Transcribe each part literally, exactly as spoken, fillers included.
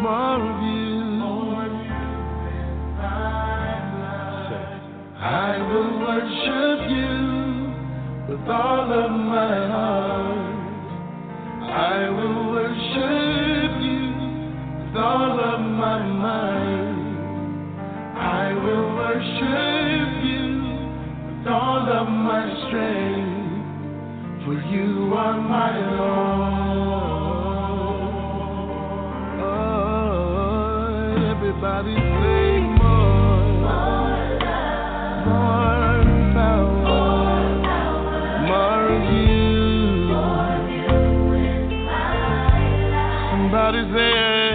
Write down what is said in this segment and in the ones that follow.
more of you. More of you in my life. I will worship you with all of my heart. I will worship you with all of my mind. I will worship you with all of my strength, for you are my Lord. Oh, everybody say more, more love, more power, more, power, more of you, more of you in my life. Somebody say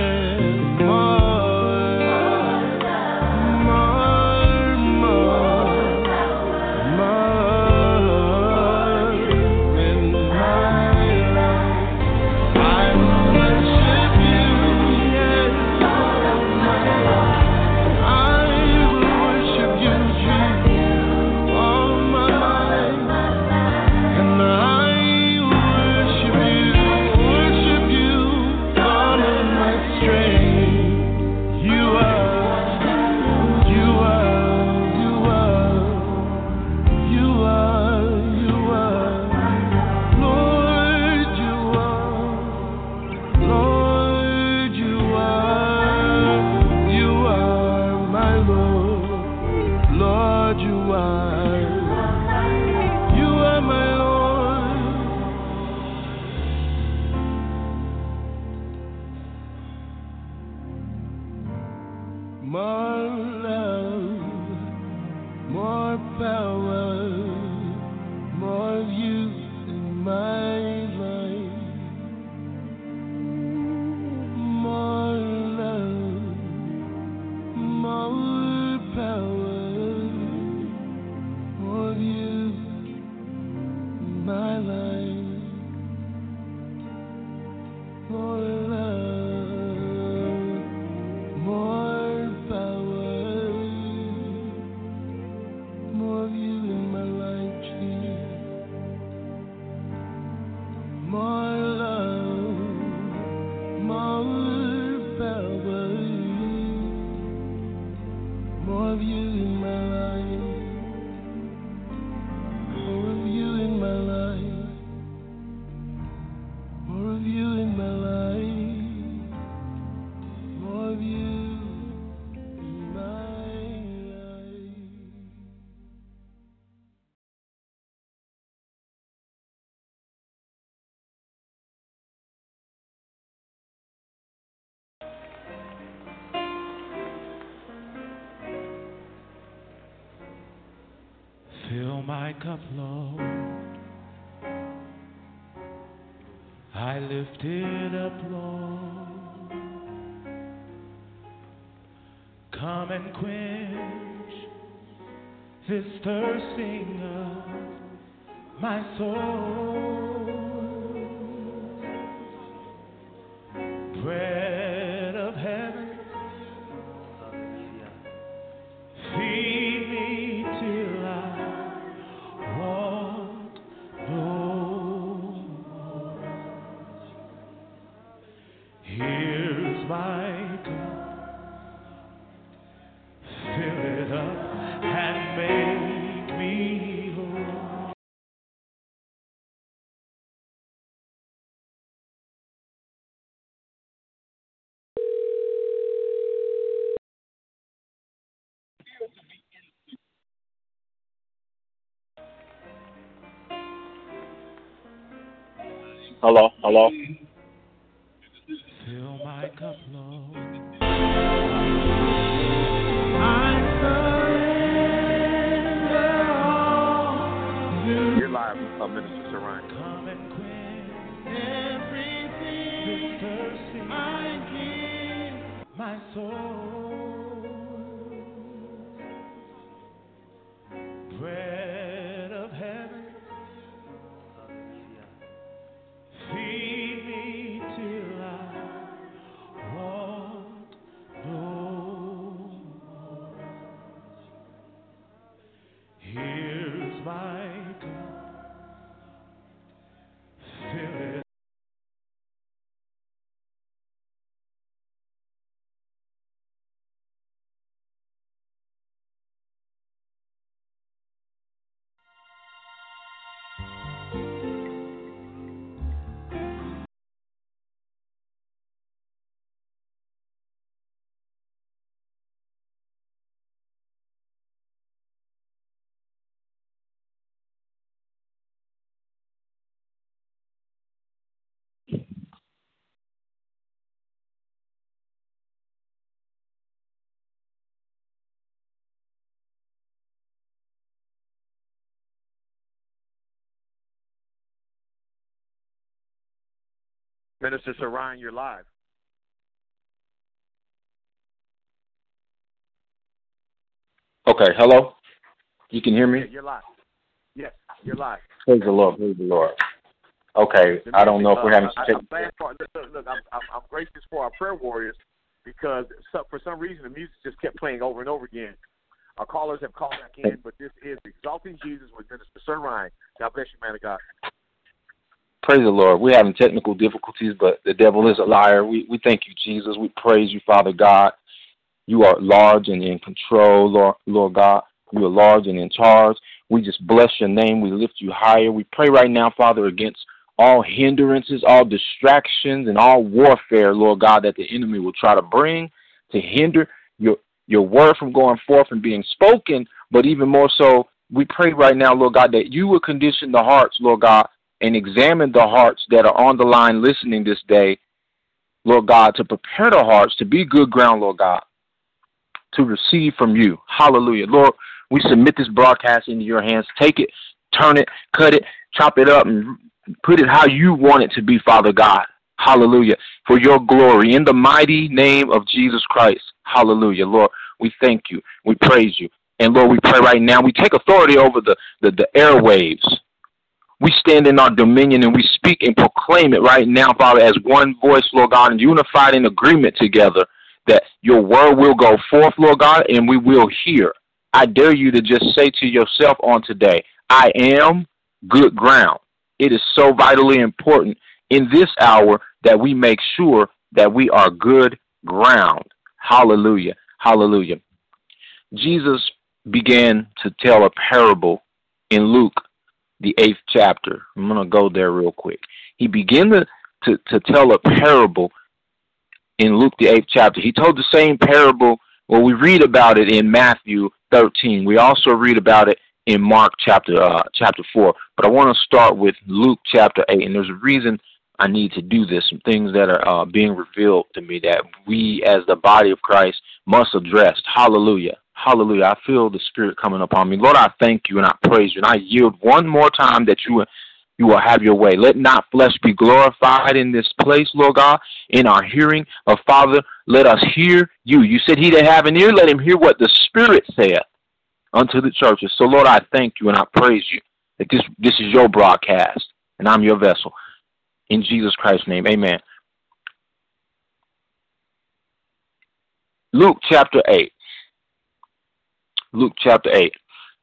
fill my cup, Lord. I lift it up, Lord. Come and quench this thirsting of my soul. Bread of heaven, feed me till I want no more. Here's my cup, fill it up and make me whole. Hello, hello. Fill my cup, Lord. You're live with uh, Minister Saran. Come and quench everything this thirsting I give my soul. Bread of heaven, feed me till I want no more. Here's my cup, fill it Minister Sir Ryan, you're live. Okay, hello? You can hear me? Yeah, you're live. Yes, you're live. Praise the Lord, praise the Lord. Okay, I don't know if we're having uh, to I'm glad for, look, look, look I'm, I'm, I'm gracious for our prayer warriors because so, for some reason the music just kept playing over and over again. Our callers have called back in, but this is Exalting Jesus with Minister Sir Ryan. God bless you, man of God. Praise the Lord. We're having technical difficulties, but the devil is a liar. We we thank you, Jesus. We praise you, Father God. You are large and in control, Lord, Lord God. You are large and in charge. We just bless your name. We lift you higher. We pray right now, Father, against all hindrances, all distractions, and all warfare, Lord God, that the enemy will try to bring to hinder your your word from going forth and being spoken. But even more so, we pray right now, Lord God, that you will condition the hearts, Lord God, and examine the hearts that are on the line listening this day, Lord God, to prepare the hearts to be good ground, Lord God, to receive from you. Hallelujah. Lord, we submit this broadcast into your hands. Take it, turn it, cut it, chop it up, and put it how you want it to be, Father God. Hallelujah. For your glory, in the mighty name of Jesus Christ. Hallelujah. Lord, we thank you. We praise you. And Lord, we pray right now. We take authority over the, the, the airwaves. We stand in our dominion and we speak and proclaim it right now, Father, as one voice, Lord God, and unified in agreement together that your word will go forth, Lord God, and we will hear. I dare you to just say to yourself on today, I am good ground. It is so vitally important in this hour that we make sure that we are good ground. Hallelujah. Hallelujah. Jesus began to tell a parable in Luke, the eighth chapter. I'm going to go there real quick. He began to, to, to tell a parable in Luke, the eighth chapter. He told the same parable. Well, we read about it in Matthew thirteen. We also read about it in Mark chapter uh, chapter four. But I want to start with Luke chapter eight, and there's a reason I need to do this, some things that are uh, being revealed to me that we as the body of Christ must address. Hallelujah. Hallelujah. I feel the Spirit coming upon me. Lord, I thank you and I praise you. And I yield one more time that you, you will have your way. Let not flesh be glorified in this place, Lord God, in our hearing. Oh, Father, let us hear you. You said he that have an ear, let him hear what the Spirit saith unto the churches. So, Lord, I thank you and I praise you that this, this is your broadcast and I'm your vessel. In Jesus Christ's name, amen. Luke chapter eight. Luke chapter eight.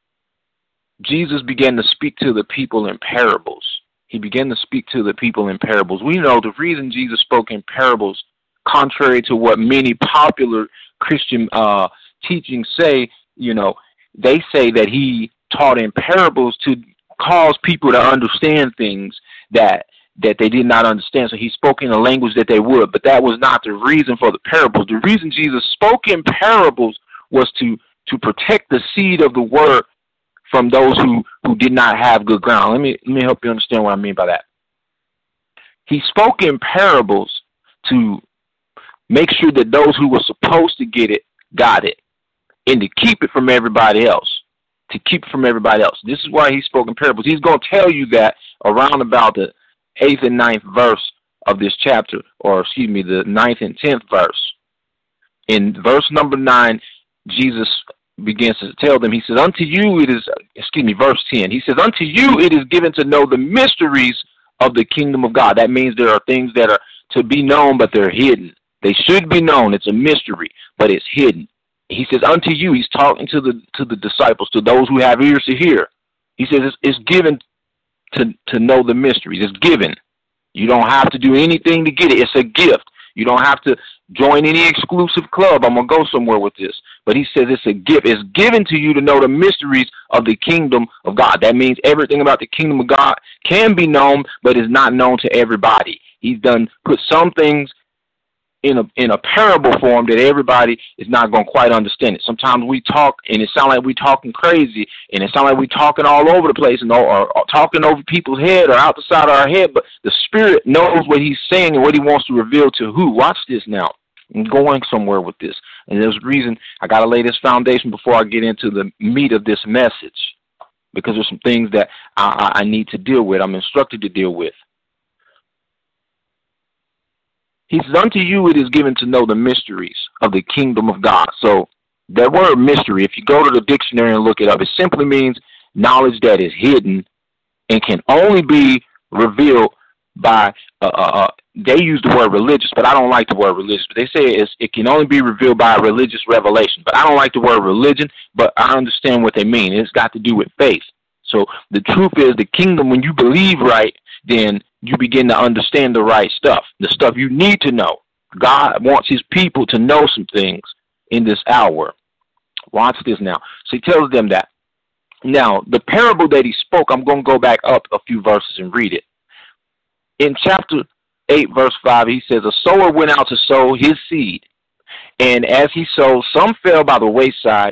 Jesus began to speak to the people in parables. He began to speak to the people in parables. We know the reason Jesus spoke in parables, contrary to what many popular Christian uh, teachings say, you know, they say that he taught in parables to cause people to understand things that that they did not understand. So he spoke in a language that they would, but that was not the reason for the parables. The reason Jesus spoke in parables was to, to protect the seed of the word from those who, who did not have good ground. Let me, let me help you understand what I mean by that. He spoke in parables to make sure that those who were supposed to get it, got it, and to keep it from everybody else. To keep it from everybody else. This is why he spoke in parables. He's going to tell you that around about the eighth and ninth verse of this chapter, or excuse me, the ninth and tenth verse. In verse number nine, Jesus begins to tell them, he says, unto you it is, excuse me, verse ten, he says, unto you it is given to know the mysteries of the kingdom of God. That means there are things that are to be known, but they're hidden. They should be known. It's a mystery, but it's hidden. He says, unto you, he's talking to the to the disciples, to those who have ears to hear. He says, it's, it's given to, to know the mysteries. It's given. You don't have to do anything to get it. It's a gift. You don't have to join any exclusive club. I'm going to go somewhere with this. But he says it's a gift. It's given to you to know the mysteries of the kingdom of God. That means everything about the kingdom of God can be known, but is not known to everybody. He's done put some things in a in a parable form that everybody is not going to quite understand it. Sometimes we talk and it sounds like we're talking crazy, and it sounds like we're talking all over the place and or, or, or talking over people's head or out the side of our head, but the Spirit knows what he's saying and what he wants to reveal to who. Watch this now. I'm going somewhere with this. And there's a reason I got to lay this foundation before I get into the meat of this message, because there's some things that I, I need to deal with. I'm instructed to deal with. He says, unto you it is given to know the mysteries of the kingdom of God. So that word mystery, if you go to the dictionary and look it up, it simply means knowledge that is hidden and can only be revealed by, uh, uh, they use the word religious, but I don't like the word religious. But they say it's, it can only be revealed by a religious revelation. But I don't like the word religion, but I understand what they mean. It's got to do with faith. So the truth is the kingdom, when you believe right, then you begin to understand the right stuff, the stuff you need to know. God wants his people to know some things in this hour. Watch this now. So he tells them that. Now, the parable that he spoke, I'm going to go back up a few verses and read it. In chapter eight, verse five, he says, a sower went out to sow his seed. And as he sowed, some fell by the wayside,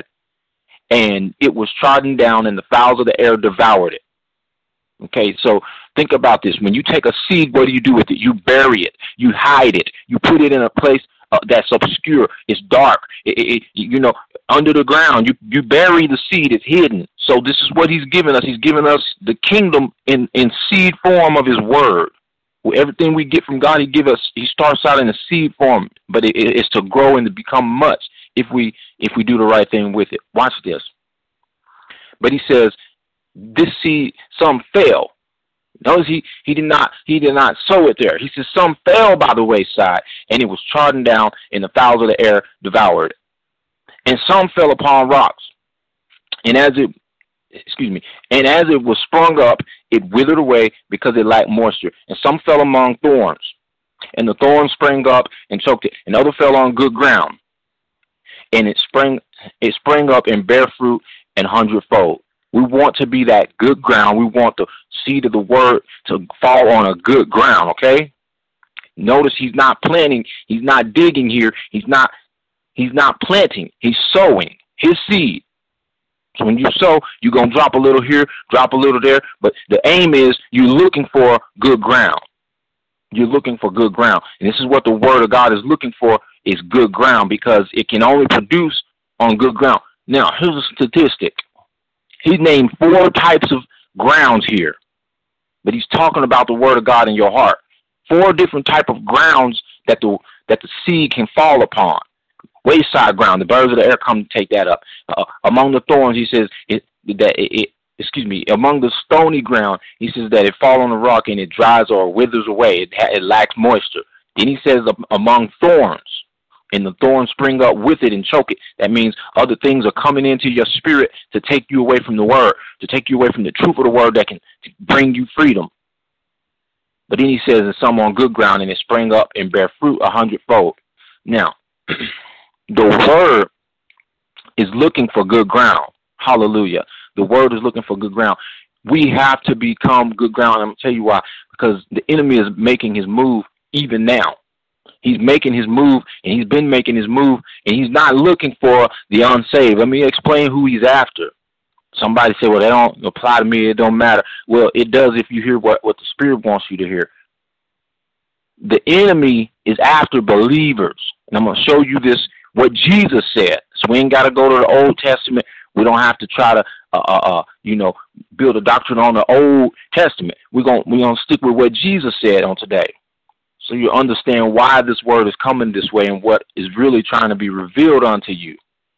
and it was trodden down, and the fowls of the air devoured it. Okay, so think about this. When you take a seed, what do you do with it? You bury it. You hide it. You put it in a place uh, that's obscure. It's dark. It, it, it, you know, under the ground. You, you bury the seed. It's hidden. So this is what he's given us. He's given us the kingdom in, in seed form of his word. Everything we get from God, he give us. He starts out in a seed form, but it, it, it's to grow and to become much if we if we do the right thing with it. Watch this. But he says, this seed, some fell. Notice he he did not he did not sow it there. He says some fell by the wayside, and it was trodden down, and the fowls of the air devoured it. And some fell upon rocks, and as it excuse me, and as it was sprung up, it withered away because it lacked moisture. And some fell among thorns, and the thorns sprang up and choked it. And other fell on good ground, and it sprang it sprang up and bare fruit an hundredfold. We want to be that good ground. We want the seed of the word to fall on a good ground, okay? Notice he's not planting. He's not digging here. He's not, he's not planting. He's sowing his seed. So when you sow, you're going to drop a little here, drop a little there. But the aim is you're looking for good ground. You're looking for good ground. And this is what the word of God is looking for, is good ground, because it can only produce on good ground. Now, here's a statistic. He's named four types of grounds here, but he's talking about the word of God in your heart. Four different type of grounds that the that the seed can fall upon. Wayside ground, the birds of the air come to take that up. Uh, among the thorns, he says it, that it, it. Excuse me. Among the stony ground, he says that it fall on the rock and it dries or withers away. It, it lacks moisture. Then he says among thorns, and the thorns spring up with it and choke it. That means other things are coming into your spirit to take you away from the word, to take you away from the truth of the word that can bring you freedom. But then he says, and some on good ground, and it sprang up and bear fruit a hundredfold. Now, the word is looking for good ground. Hallelujah. The word is looking for good ground. We have to become good ground. I'm going to tell you why. Because the enemy is making his move even now. He's making his move, and he's been making his move, and he's not looking for the unsaved. Let me explain who he's after. Somebody say, well, that don't apply to me. It don't matter. Well, it does if you hear what, what the Spirit wants you to hear. The enemy is after believers. And I'm going to show you this, what Jesus said. So we ain't got to go to the Old Testament. We don't have to try to, uh, uh, uh, you know, build a doctrine on the Old Testament. We're going we're gonna stick with what Jesus said on today. So you understand why this word is coming this way and what is really trying to be revealed unto you.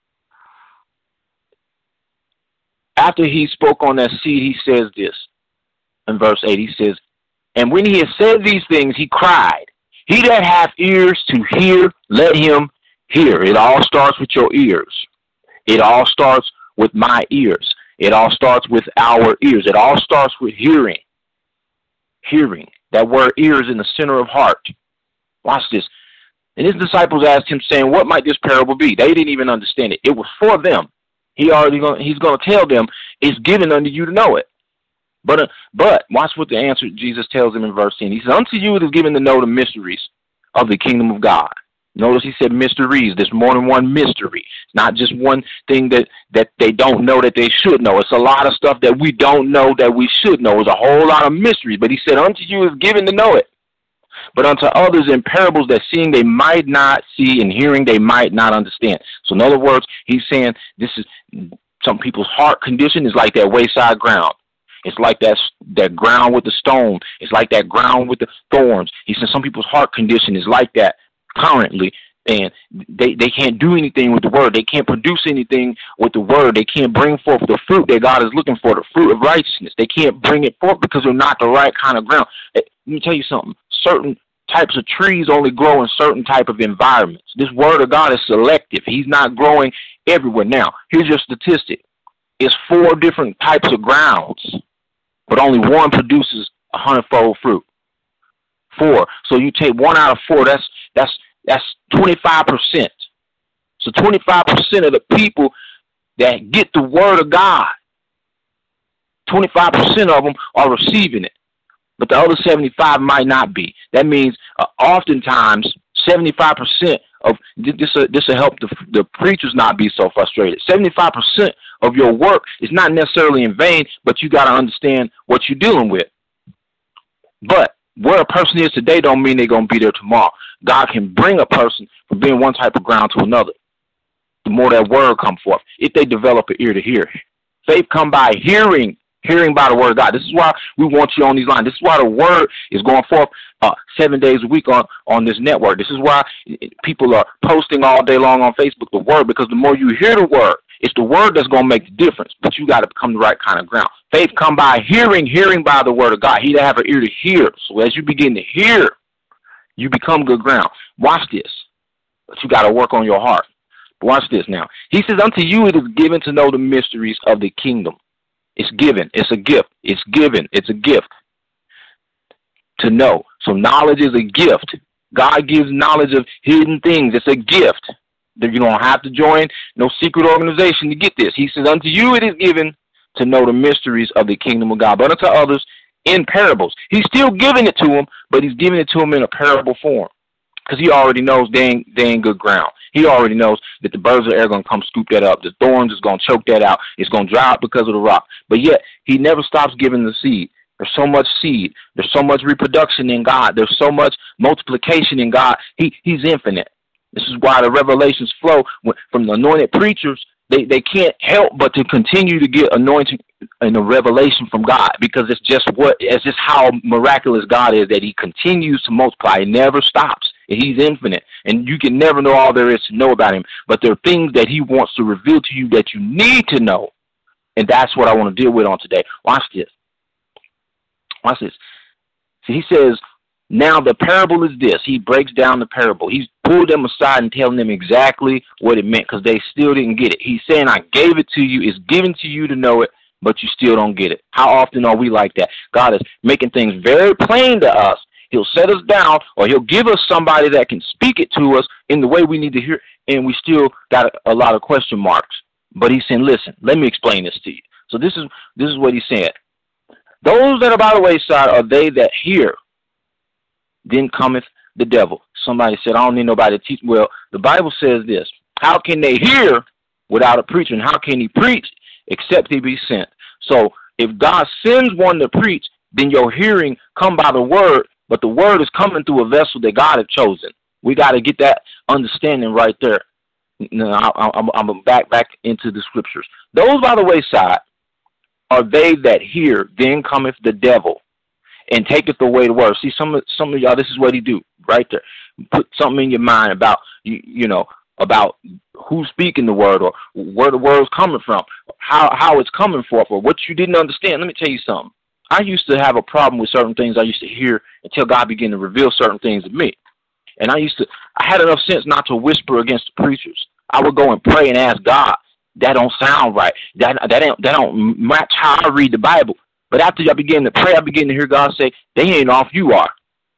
After he spoke on that seed, he says this in verse eight. He says, and when he had said these things, he cried, he that hath ears to hear, let him hear. It all starts with your ears. It all starts with my ears. It all starts with our ears. It all starts with hearing. Hearing. That word ear is in the center of heart. Watch this. And his disciples asked him, saying, what might this parable be? They didn't even understand it. It was for them. He already gonna, he's going to tell them, it's given unto you to know it. But uh, but watch what the answer Jesus tells them in verse ten. He says, unto you it is given to know the mysteries of the kingdom of God. Notice he said mysteries. There's more than one mystery. It's not just one thing that, that they don't know that they should know. It's a lot of stuff that we don't know that we should know. It's a whole lot of mysteries. But he said, unto you is given to know it. But unto others in parables that seeing they might not see, and hearing they might not understand. So in other words, he's saying this is some people's heart condition is like that wayside ground. It's like that, that ground with the stone. It's like that ground with the thorns. He said some people's heart condition is like that currently, and they, they can't do anything with the word. They can't produce anything with the word. They can't bring forth the fruit that God is looking for, the fruit of righteousness. They can't bring it forth because they're not the right kind of ground. Let me tell you something. Certain types of trees only grow in certain type of environments. This word of God is selective. He's not growing everywhere. Now, here's your statistic. It's four different types of grounds, but only one produces a hundredfold fruit. Four. So you take one out of four, that's that's that's twenty-five percent. So twenty-five percent of the people that get the word of God, twenty-five percent of them are receiving it, but the other seventy-five might not be. That means uh, oftentimes seventy-five percent of this uh, this will help the, the preachers not be so frustrated. seventy-five percent of your work is not necessarily in vain, but you got to understand what you're dealing with. But where a person is today don't mean they're going to be there tomorrow. God can bring a person from being one type of ground to another. The more that word come forth, if they develop an ear to hear. Faith come by hearing, hearing by the word of God. This is why we want you on these lines. This is why the word is going forth uh, seven days a week on, on this network. This is why people are posting all day long on Facebook the word, because the more you hear the word, it's the word that's going to make the difference, but you got to become the right kind of ground. Faith come by hearing, hearing by the word of God. He that have an ear to hear. So as you begin to hear, you become good ground. Watch this. But you got to work on your heart. Watch this now. He says, unto you it is given to know the mysteries of the kingdom. It's given. It's a gift. It's given. It's a gift to know. So knowledge is a gift. God gives knowledge of hidden things. It's a gift. You don't have to join no secret organization to get this. He says, unto you it is given to know the mysteries of the kingdom of God, but unto others in parables. He's still giving it to them, but he's giving it to them in a parable form, because he already knows they ain't, they ain't good ground. He already knows that the birds of the air are going to come scoop that up. The thorns is going to choke that out. It's going to dry up because of the rock. But yet, he never stops giving the seed. There's so much seed. There's so much reproduction in God. There's so much multiplication in God. He, he's infinite. This is why the revelations flow from the anointed preachers. They they can't help but to continue to get anointing and a revelation from God, because it's just what it's just how miraculous God is, that he continues to multiply. He never stops. He's infinite, and you can never know all there is to know about him. But there are things that he wants to reveal to you that you need to know, and that's what I want to deal with on today. Watch this. Watch this. See, he says, now the parable is this. He breaks down the parable. He's pulled them aside and telling them exactly what it meant, because they still didn't get it. He's saying, I gave it to you. It's given to you to know it, but you still don't get it. How often are we like that? God is making things very plain to us. He'll set us down, or he'll give us somebody that can speak it to us in the way we need to hear, and we still got a, a lot of question marks. But he's saying, listen, let me explain this to you. So this is this is what he's saying. Those that are by the wayside are they that hear. Then cometh the devil. Somebody said, I don't need nobody to teach. Well, the Bible says this. How can they hear without a preacher? And how can he preach except he be sent? So if God sends one to preach, then your hearing come by the word, but the word is coming through a vessel that God has chosen. We got to get that understanding right there. Now, I'm, I'm back back into the scriptures. Those by the wayside are they that hear. Then cometh the devil and taketh away the word. See, some of some of y'all, this is what he do right there. Put something in your mind about you, you know, about who's speaking the word, or where the word's coming from, how how it's coming forth, or what you didn't understand. Let me tell you something. I used to have a problem with certain things I used to hear until God began to reveal certain things to me. And I used to, I had enough sense not to whisper against the preachers. I would go and pray and ask God, that don't sound right. That that ain't, that don't match how I read the Bible. But after I began to pray, I began to hear God say, they ain't off, you are.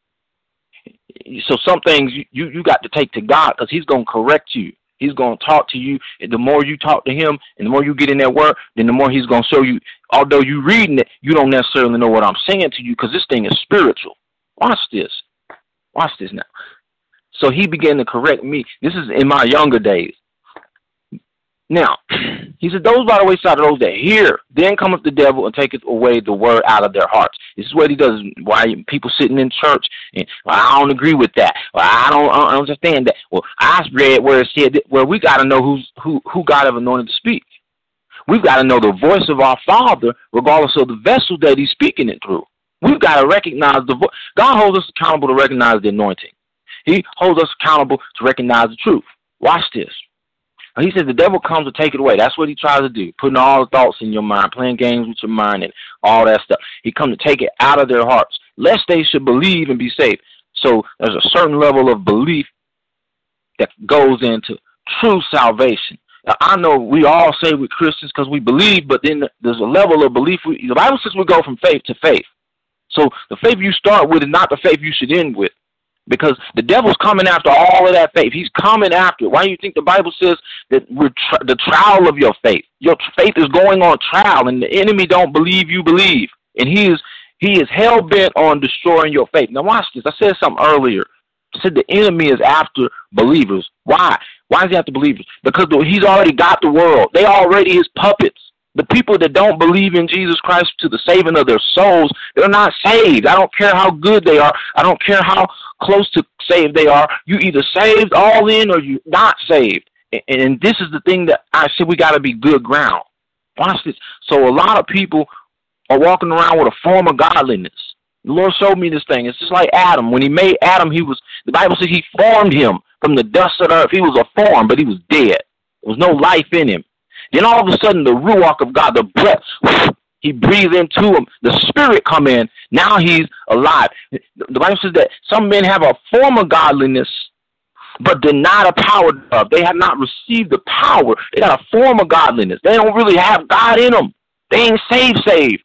So some things you, you, you got to take to God, because he's going to correct you. He's going to talk to you. And the more you talk to him and the more you get in that word, then the more he's going to show you. Although you're reading it, you don't necessarily know what I'm saying to you, because this thing is spiritual. Watch this. Watch this now. So he began to correct me. This is in my younger days. Now, he said, those by the wayside are those that hear. Then cometh the devil and taketh away the word out of their hearts. This is what he does. Why people sitting in church and, well, I don't agree with that. Well, I don't, I don't understand that. Well, I read where it said that, well, we got to know who's who who God have anointed to speak. We've got to know the voice of our Father, regardless of the vessel that he's speaking it through. We've got to recognize the voice. God holds us accountable to recognize the anointing. He holds us accountable to recognize the truth. Watch this. He said the devil comes to take it away. That's what he tries to do, putting all the thoughts in your mind, playing games with your mind and all that stuff. He comes to take it out of their hearts, lest they should believe and be saved. So there's a certain level of belief that goes into true salvation. Now, I know we all say we're Christians because we believe, but then there's a level of belief. We, the Bible says we go from faith to faith. So the faith you start with is not the faith you should end with, because the devil's coming after all of that faith. He's coming after it. Why do you think the Bible says that we're tra- the trial of your faith? Your faith is going on trial, and the enemy don't believe you believe, and he is he is hell bent on destroying your faith. Now watch this. I said something earlier. I said the enemy is after believers. Why? Why is he after believers? Because he's already got the world. They already his puppets. The people that don't believe in Jesus Christ to the saving of their souls, they're not saved. I don't care how good they are. I don't care how close to saved they are. You either saved all in or you're not saved. And this is the thing that I said, we got to be good ground. Watch this. So a lot of people are walking around with a form of godliness. The Lord showed me this thing. It's just like Adam. When he made Adam, he was, the Bible says he formed him from the dust of the earth. He was a form, but he was dead. There was no life in him. Then all of a sudden, the ruach of God, the breath, he breathed into him. The spirit come in. Now he's alive. The Bible says that some men have a form of godliness, but deny the power of. They have not received the power. They got a form of godliness. They don't really have God in them. They ain't saved, saved.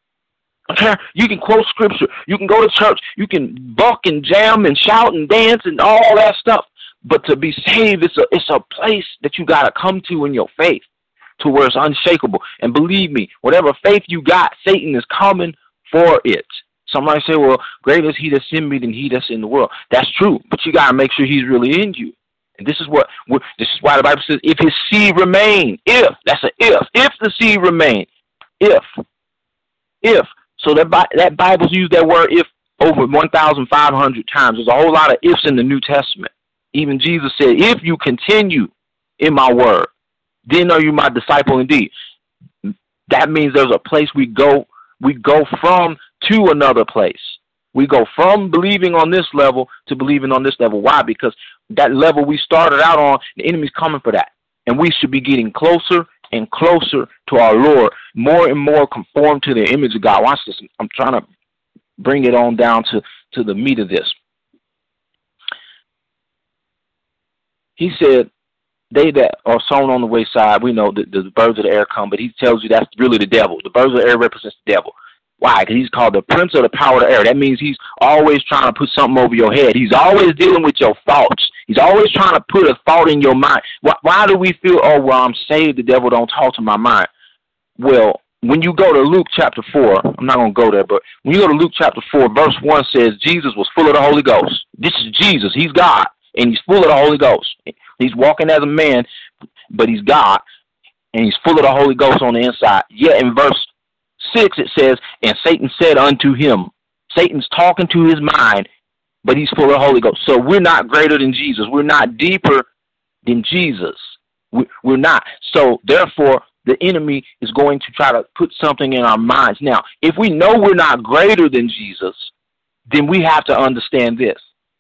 Okay? You can quote scripture. You can go to church. You can buck and jam and shout and dance and all that stuff. But to be saved, it's a, it's a place that you got to come to in your faith, to where it's unshakable. And believe me, whatever faith you got, Satan is coming for it. Somebody say, well, greater is he that's in me than he that's in the world. That's true, but you got to make sure he's really in you. And this is what, this is why the Bible says, if his seed remain, if, that's an if, if the seed remain, if, if. So that, that Bible's used that word if over one thousand five hundred times. There's a whole lot of ifs in the New Testament. Even Jesus said, if you continue in my word, then are you my disciple indeed. That means there's a place we go, we go from to another place. We go from believing on this level to believing on this level. Why? Because that level we started out on, the enemy's coming for that. And we should be getting closer and closer to our Lord, more and more conformed to the image of God. Watch this. I'm trying to bring it on down to, to the meat of this. He said, they that are sown on the wayside, we know that the birds of the air come, but he tells you that's really the devil. The birds of the air represents the devil. Why? Because he's called the prince of the power of the air. That means he's always trying to put something over your head. He's always dealing with your thoughts. He's always trying to put a thought in your mind. Why, why do we feel, oh, well, I'm saved, the devil don't talk to my mind? Well, when you go to Luke chapter four, I'm not going to go there, but when you go to Luke chapter four, verse one says Jesus was full of the Holy Ghost. This is Jesus. He's God, and he's full of the Holy Ghost. He's walking as a man, but he's God, and he's full of the Holy Ghost on the inside. Yet in verse six it says, and Satan said unto him, Satan's talking to his mind, but he's full of the Holy Ghost. So we're not greater than Jesus. We're not deeper than Jesus. We, we're not. So therefore, the enemy is going to try to put something in our minds. Now, if we know we're not greater than Jesus, then we have to understand this.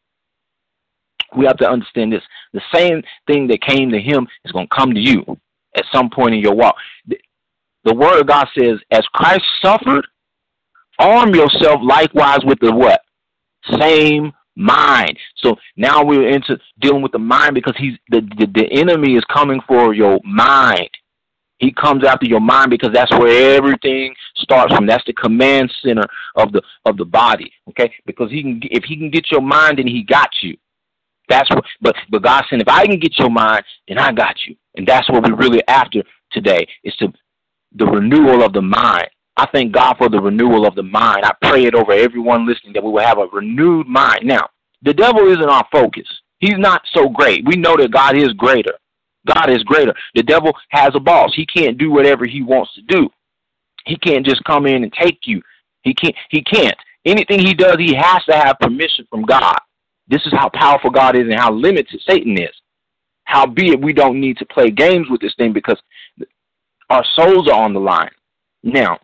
We have to understand this. The same thing that came to him is going to come to you at some point in your walk. The, the word of God says, as Christ suffered, arm yourself likewise with the what? Same mind. So now we're into dealing with the mind, because he's the, the, the enemy is coming for your mind. He comes after your mind because that's where everything starts from. That's the command center of the of the body. Okay? Because he can, if he can get your mind, then he got you. That's what, but but God said, if I can get your mind, then I got you. And that's what we're really after today, is to the renewal of the mind. I thank God for the renewal of the mind. I pray it over everyone listening, that we will have a renewed mind. Now, the devil isn't our focus. He's not so great. We know that God is greater. God is greater. The devil has a boss. He can't do whatever he wants to do. He can't just come in and take you. He can't. He can't. Anything he does, he has to have permission from God. This is how powerful God is and how limited Satan is. Howbeit, we don't need to play games with this thing, because Our souls are on the line. Now,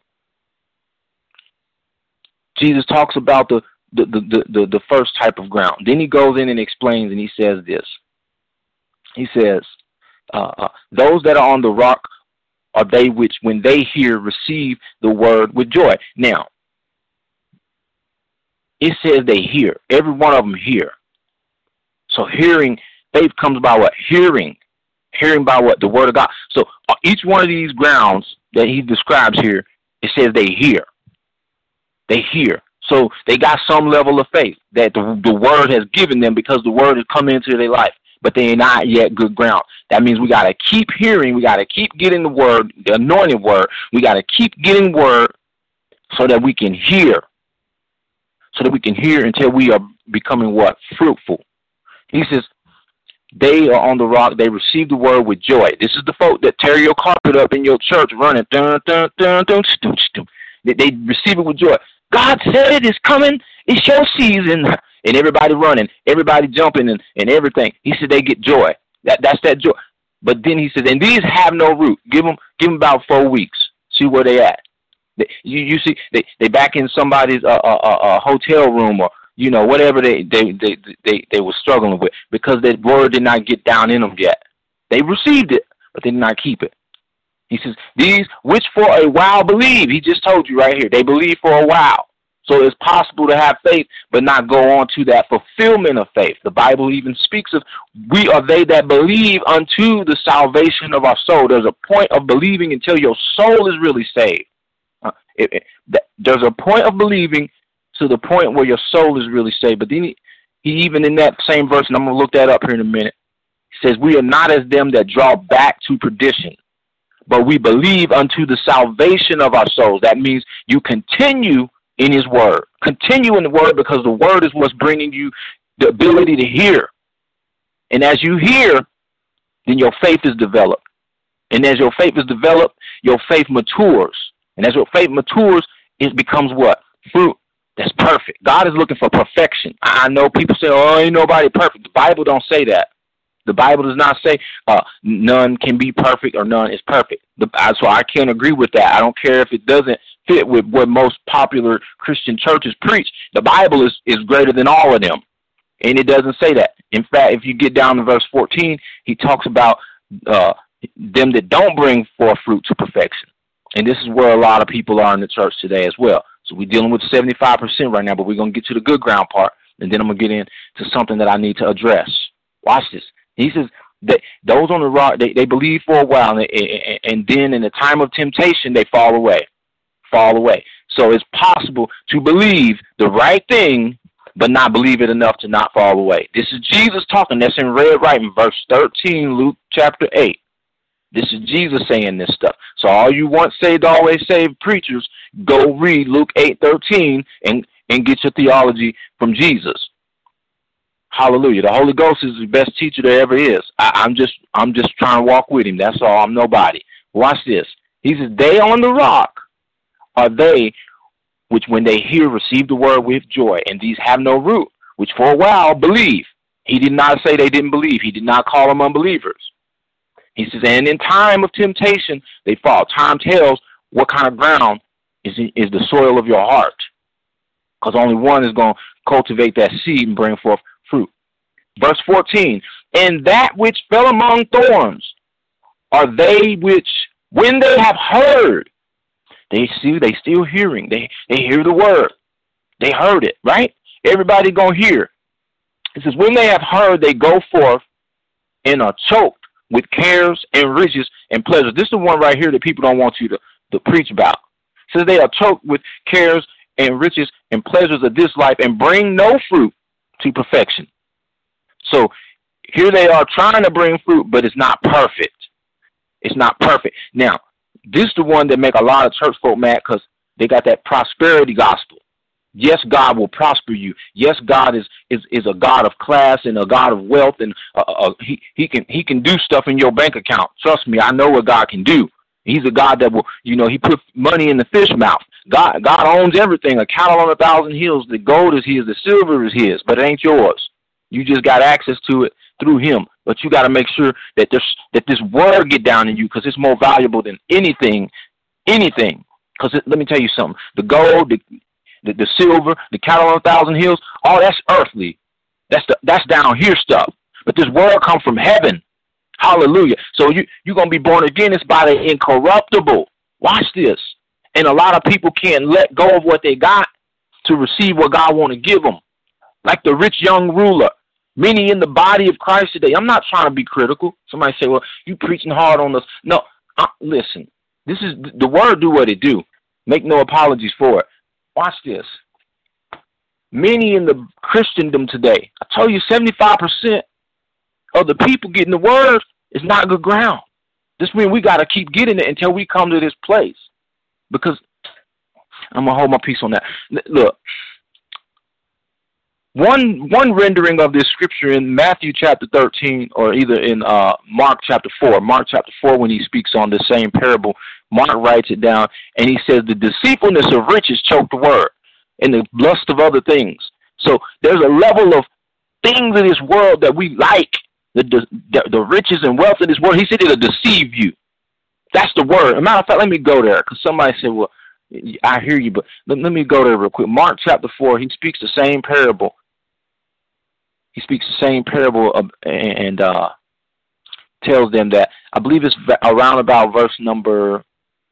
Jesus talks about the the, the, the, the first type of ground. Then he goes in and explains, and he says this. He says, uh, uh, those that are on the rock are they which, when they hear, receive the word with joy. Now, it says they hear. Every one of them hear. So hearing, faith comes by what? Hearing. Hearing by what? The word of God. So uh, each one of these grounds that he describes here, it says they hear. They hear. So they got some level of faith that the, the word has given them because the word has come into their life, but they are not yet good ground. That means we got to keep hearing. We got to keep getting the word, the anointed word. We got to keep getting word so that we can hear, so that we can hear until we are becoming what? Fruitful. He says, they are on the rock. They receive the word with joy. This is the folk that tear your carpet up in your church running. Dun, dun, dun, dun, dun, dun. They, they receive it with joy. God said it is coming. It's your season. And everybody running, everybody jumping and, and everything. He said they get joy. That That's that joy. But then he said, and these have no root. Give them, give them about four weeks. See where they at. They, you, you see, they, they back in somebody's uh, uh, uh, hotel room or, you know, whatever they, they, they, they, they were struggling with because that word did not get down in them yet. They received it, but they did not keep it. He says, these which for a while believe. He just told you right here. They believe for a while. So it's possible to have faith, but not go on to that fulfillment of faith. The Bible even speaks of, we are they that believe unto the salvation of our soul. There's a point of believing until your soul is really saved. Uh, it, it, that, there's a point of believing to the point where your soul is really saved. But then he, he even in that same verse, and I'm going to look that up here in a minute, he says, we are not as them that draw back to perdition, but we believe unto the salvation of our souls. That means you continue in his word. Continue in the word because the word is what's bringing you the ability to hear. And as you hear, then your faith is developed. And as your faith is developed, your faith matures. And as your faith matures, it becomes what? Fruit. That's perfect. God is looking for perfection. I know people say, oh, ain't nobody perfect. The Bible don't say that. The Bible does not say uh, none can be perfect or none is perfect. The, so I can't agree with that. I don't care if it doesn't fit with what most popular Christian churches preach. The Bible is, is greater than all of them. And it doesn't say that. In fact, if you get down to verse fourteen, he talks about uh, them that don't bring forth fruit to perfection. And this is where a lot of people are in the church today as well. So we're dealing with seventy-five percent right now, but we're going to get to the good ground part. And then I'm going to get into something that I need to address. Watch this. He says that those on the rock, they, they believe for a while, and, and, and then in the time of temptation, they fall away, fall away. So it's possible to believe the right thing, but not believe it enough to not fall away. This is Jesus talking. That's in red writing, verse thirteen, Luke chapter eight. This is Jesus saying this stuff. So all you once saved, always saved preachers, go read Luke eight thirteen and, and get your theology from Jesus. Hallelujah. The Holy Ghost is the best teacher there ever is. I, I'm just I'm just trying to walk with him. That's all. I'm nobody. Watch this. He says, they on the rock are they which when they hear receive the word with joy, and these have no root, which for a while believe. He did not say they didn't believe. He did not call them unbelievers. He says, and in time of temptation, they fall. Time tells what kind of ground is, is the soil of your heart. Because only one is going to cultivate that seed and bring forth fruit. Verse fourteen, and that which fell among thorns are they which, when they have heard, they see, they still hearing. They, they hear the word. They heard it, right? Everybody going to hear. It says, when they have heard, they go forth and are choked with cares and riches and pleasures. This is the one right here that people don't want you to, to preach about. It says they are choked with cares and riches and pleasures of this life and bring no fruit to perfection. So here they are trying to bring fruit, but it's not perfect. It's not perfect. Now, this is the one that make a lot of church folk mad because they got that prosperity gospel. Yes, God will prosper you. Yes, God is, is, is a God of class and a God of wealth, and uh, uh, he, he can he can do stuff in your bank account. Trust me, I know what God can do. He's a God that will, you know, he put money in the fish mouth. God God owns everything. A cattle on a thousand hills. The gold is his. The silver is his, but it ain't yours. You just got access to it through him. But you got to make sure that this that this word get down in you, because it's more valuable than anything, anything. Because let me tell you something: the gold, the, the the silver, the cattle on a thousand hills, all that's earthly. That's the that's down here stuff. But this word comes from heaven. Hallelujah. So you you're gonna be born again. It's by the incorruptible. Watch this. And a lot of people can't let go of what they got to receive what God want to give them. Like the rich young ruler. Many in the body of Christ today. I'm not trying to be critical. Somebody say, well, you preaching hard on us. No, I, listen. This is the word do what it do. Make no apologies for it. Watch this. Many in the Christendom today, I told you seventy-five percent of the people getting the word is not good ground. This means we got to keep getting it until we come to this place. Because I'm going to hold my peace on that. Look. One one rendering of this scripture in Matthew chapter thirteen, or either in uh, Mark chapter four. Mark chapter four, when he speaks on the same parable, Mark writes it down, and he says, the deceitfulness of riches choke the word, and the lust of other things. So there's a level of things in this world that we like, the the, the riches and wealth of this world. He said it'll deceive you. That's the word. As a matter of fact, let me go there, because somebody said, well, I hear you, but let, let me go there real quick. Mark chapter four, he speaks the same parable. He speaks the same parable of, and uh, tells them that, I believe it's around about verse number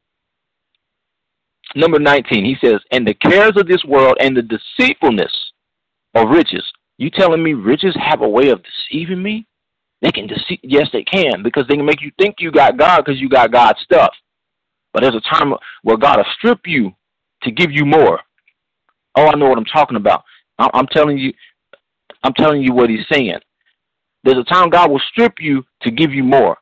number nineteen. He says, and the cares of this world and the deceitfulness of riches. You telling me riches have a way of deceiving me? They can deceive. Yes, they can, because they can make you think you got God because you got God's stuff. But there's a time where God will strip you to give you more. Oh, I know what I'm talking about. I'm telling you. I'm telling you what he's saying. There's a time God will strip you to give you more.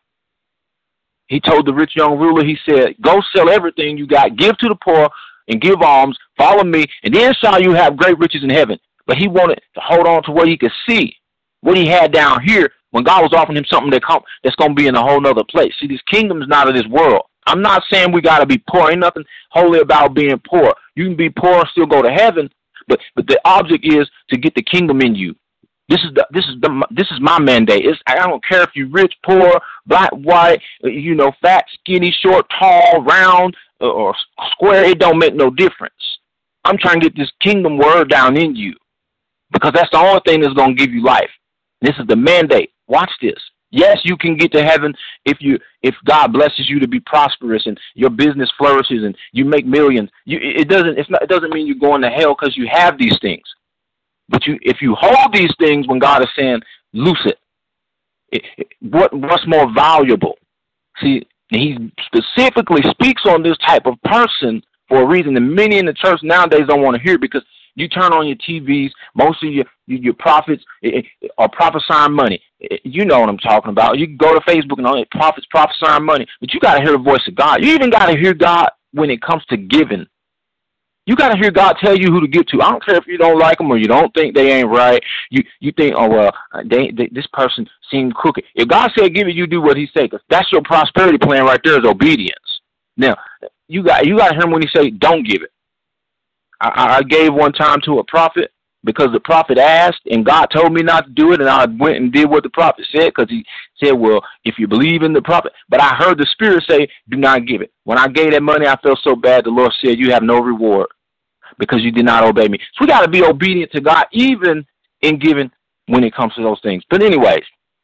He told the rich young ruler, he said, go sell everything you got, give to the poor, and give alms, follow me, and then shall you have great riches in heaven. But he wanted to hold on to what he could see, what he had down here, when God was offering him something that come, that's going to be in a whole nother place. See, this kingdom is not of this world. I'm not saying we got to be poor. Ain't nothing holy about being poor. You can be poor and still go to heaven, but, but the object is to get the kingdom in you. This is the this is the this is my mandate. It's, I don't care if you're rich, poor, black, white, you know, fat, skinny, short, tall, round, or square. It don't make no difference. I'm trying to get this kingdom word down in you, because that's the only thing that's going to give you life. This is the mandate. Watch this. Yes, you can get to heaven if you if God blesses you to be prosperous and your business flourishes and you make millions. You it doesn't it's not it doesn't mean you're going to hell because you have these things. But you, if you hold these things when God is saying, loose it, it, it what, what's more valuable? See, he specifically speaks on this type of person for a reason, and many in the church nowadays don't want to hear it, because you turn on your T Vs, most of your your prophets are prophesying money. You know what I'm talking about. You can go to Facebook and all the prophets prophesying money, but you got to hear the voice of God. You even got to hear God when it comes to giving. You got to hear God tell you who to give to. I don't care if you don't like them or you don't think they ain't right. You you think, oh, well, they, they, this person seemed crooked. If God said give it, you do what he said, because that's your prosperity plan right there, is obedience. Now, you got you got to hear him when he say don't give it. I, I gave one time to a prophet because the prophet asked, and God told me not to do it, and I went and did what the prophet said, because he said, well, if you believe in the prophet. But I heard the Spirit say, do not give it. When I gave that money, I felt so bad. The Lord said, you have no reward, because you did not obey me. So we got to be obedient to God, even in giving, when it comes to those things. But anyways,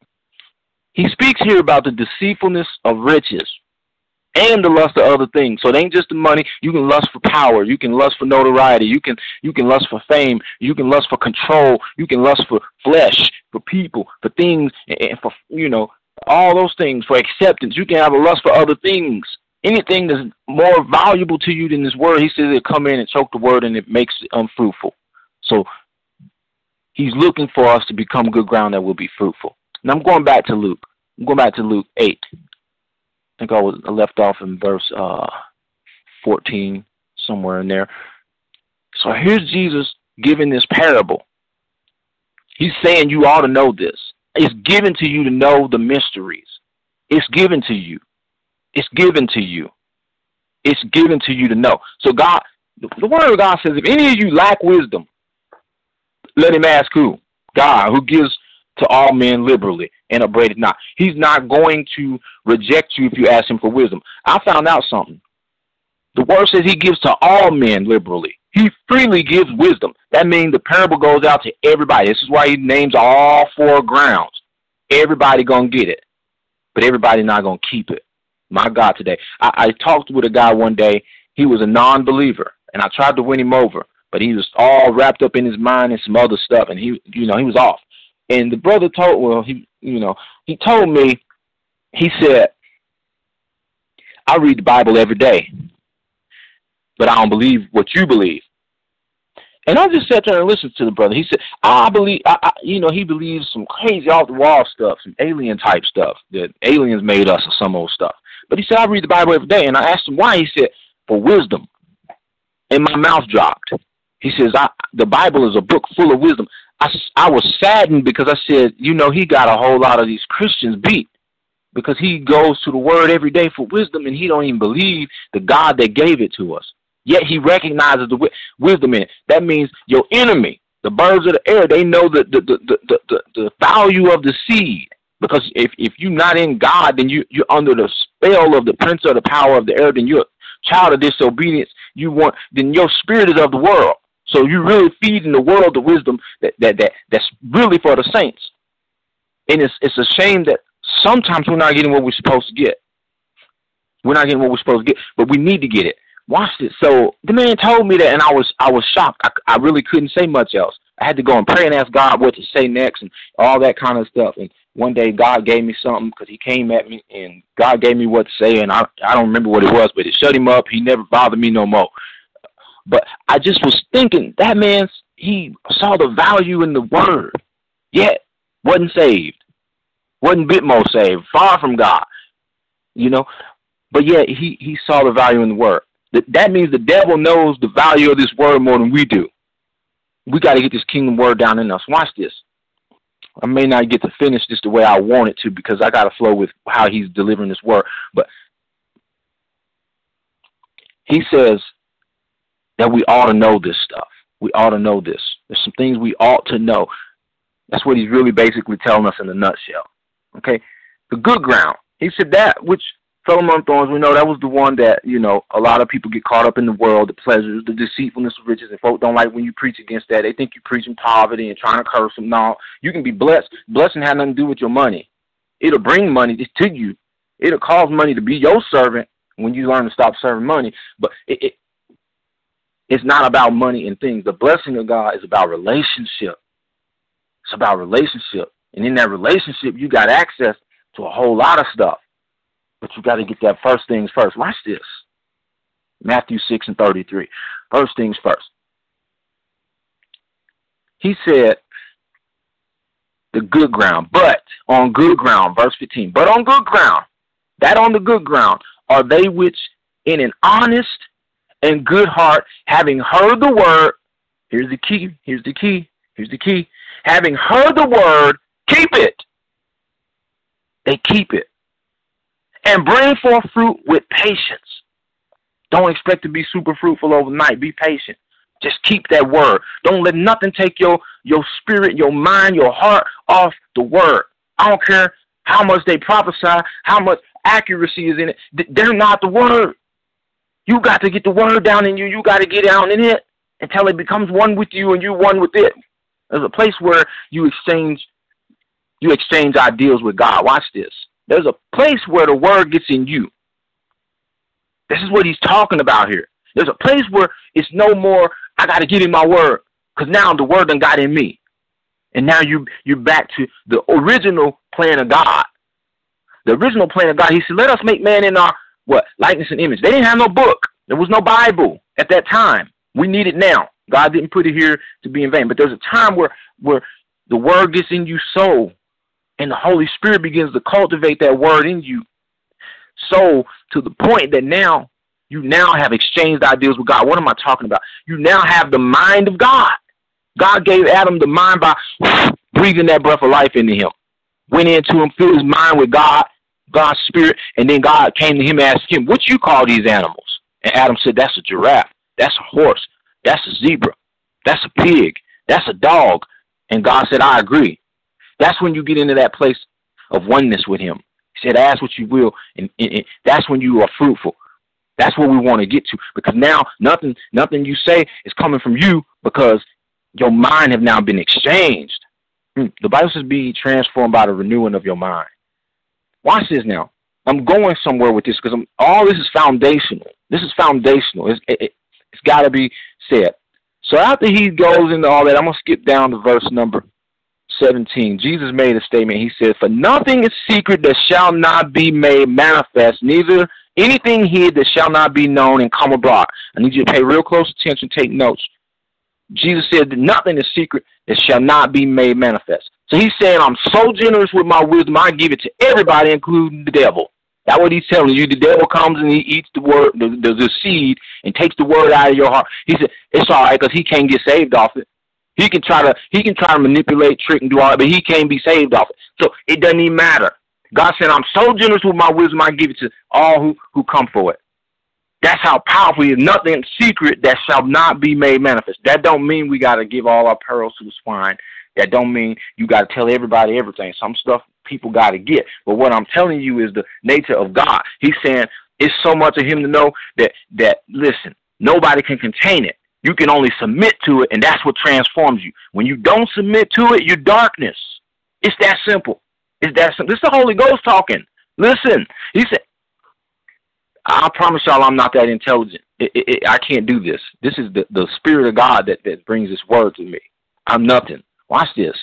he speaks here about the deceitfulness of riches and the lust of other things. So it ain't just the money. You can lust for power. You can lust for notoriety. You can you can lust for fame. You can lust for control. You can lust for flesh, for people, for things, and for, you know, all those things, for acceptance. You can have a lust for other things. Anything that's more valuable to you than this word, he says, it'll come in and choke the word, and it makes it unfruitful. So he's looking for us to become good ground that will be fruitful. Now I'm going back to Luke. I'm going back to Luke eight. I think I was left off in verse uh, fourteen, somewhere in there. So here's Jesus giving this parable. He's saying you ought to know this. It's given to you to know the mysteries. It's given to you. It's given to you. It's given to you to know. So God, the word of God says, if any of you lack wisdom, let him ask who? God, who gives to all men liberally and upbraideth not. He's not going to reject you if you ask him for wisdom. I found out something. The word says he gives to all men liberally. He freely gives wisdom. That means the parable goes out to everybody. This is why he names all four grounds. Everybody gonna get it, but everybody not gonna keep it. My God, today. I, I talked with a guy one day. He was a non-believer, and I tried to win him over, but he was all wrapped up in his mind and some other stuff, and he, you know, he was off. And the brother told, well, he, you know, he told me, he said, I read the Bible every day, but I don't believe what you believe. And I just sat there and listened to the brother. He said, I believe, I, I, you know, he believes some crazy off-the-wall stuff, some alien-type stuff, that aliens made us or some old stuff. But he said, I read the Bible every day. And I asked him why. He said, for wisdom. And my mouth dropped. He says, I, the Bible is a book full of wisdom. I, I was saddened because I said, you know, he got a whole lot of these Christians beat because he goes to the Word every day for wisdom, and he don't even believe the God that gave it to us. Yet he recognizes the wisdom in it. That means your enemy, the birds of the air, they know the the the the, the, the value of the seed. Because if, if you're not in God, then you, you're under the spell of the prince of the power of the air, then you're a child of disobedience. You want, then your spirit is of the world. So you're really feeding the world the wisdom that, that, that that's really for the saints. And it's it's a shame that sometimes we're not getting what we're supposed to get. We're not getting what we're supposed to get, but we need to get it. Watch this. So the man told me that, and I was I was shocked. I, I really couldn't say much else. I had to go and pray and ask God what to say next and all that kind of stuff. And one day God gave me something because he came at me, and God gave me what to say, and I, I don't remember what it was, but it shut him up. He never bothered me no more. But I just was thinking, that man, he saw the value in the word, yet wasn't saved, wasn't bit more saved, far from God, you know. But yet he, he saw the value in the word. That means the devil knows the value of this word more than we do. We got to get this kingdom word down in us. Watch this. I may not get to finish this the way I want it to because I got to flow with how he's delivering this word. But he says that we ought to know this stuff. We ought to know this. There's some things we ought to know. That's what he's really basically telling us in a nutshell. Okay? The good ground. He said that which fell among thorns, we know that was the one that, you know, a lot of people get caught up in the world, the pleasures, the deceitfulness of riches, and folk don't like when you preach against that. They think you're preaching poverty and trying to curse them. No, you can be blessed. Blessing has nothing to do with your money. It'll bring money to you. It'll cause money to be your servant when you learn to stop serving money. But it, it it's not about money and things. The blessing of God is about relationship. It's about relationship. And in that relationship, you got access to a whole lot of stuff. But you got to get that first things first. Watch this. Matthew six and thirty-three. First things first. He said, the good ground, but on good ground, verse fifteen, but on good ground, that on the good ground are they which in an honest and good heart, having heard the word, here's the key, here's the key, here's the key, having heard the word, keep it. They keep it. And bring forth fruit with patience. Don't expect to be super fruitful overnight. Be patient. Just keep that word. Don't let nothing take your, your spirit, your mind, your heart off the word. I don't care how much they prophesy, how much accuracy is in it. They're not the word. You got to get the word down in you. You got to get down in it until it becomes one with you and you one with it. There's a place where you exchange, you exchange ideals with God. Watch this. There's a place where the word gets in you. This is what he's talking about here. There's a place where it's no more, I got to get in my word, because now the word done got in me. And now you, you're back to the original plan of God. The original plan of God, he said, let us make man in our, what, likeness and image. They didn't have no book. There was no Bible at that time. We need it now. God didn't put it here to be in vain. But there's a time where, where the word gets in you so, and the Holy Spirit begins to cultivate that word in you. So to the point that now you now have exchanged ideas with God. What am I talking about? You now have the mind of God. God gave Adam the mind by breathing that breath of life into him. Went into him, filled his mind with God, God's spirit, and then God came to him and asked him, what you call these animals? And Adam said, that's a giraffe. That's a horse. That's a zebra. That's a pig. That's a dog. And God said, I agree. That's when you get into that place of oneness with him. He said, ask what you will, and, and, and that's when you are fruitful. That's what we want to get to, because now nothing nothing you say is coming from you, because your mind have now been exchanged. The Bible says be transformed by the renewing of your mind. Watch this now. I'm going somewhere with this because I'm, all this is foundational. This is foundational. It's, it, it, it's got to be said. So after he goes into all that, I'm going to skip down to verse number seventeen. Jesus made a statement. He said, for nothing is secret that shall not be made manifest, neither anything hid that shall not be known and come abroad. I need you to pay real close attention, take notes. Jesus said that nothing is secret that shall not be made manifest. So he's saying, I'm so generous with my wisdom, I give it to everybody, including the devil. That's what he's telling you. The devil comes and he eats the word, the, the, the seed, and takes the word out of your heart. He said, it's all right, because he can't get saved off it. He can try to he can try to manipulate, trick, and do all that, but he can't be saved off it. So it doesn't even matter. God said, I'm so generous with my wisdom, I give it to all who, who come for it. That's how powerful he is. Nothing secret that shall not be made manifest. That don't mean we got to give all our pearls to the swine. That don't mean you got to tell everybody everything. Some stuff people got to get. But what I'm telling you is the nature of God. He's saying it's so much of him to know that, that listen, nobody can contain it. You can only submit to it, and that's what transforms you. When you don't submit to it, you're darkness. It's that simple. It's that simple. This is the Holy Ghost talking. Listen, he said, I promise y'all I'm not that intelligent. It, it, it, I can't do this. This is the, the Spirit of God that, that brings this word to me. I'm nothing. Watch this.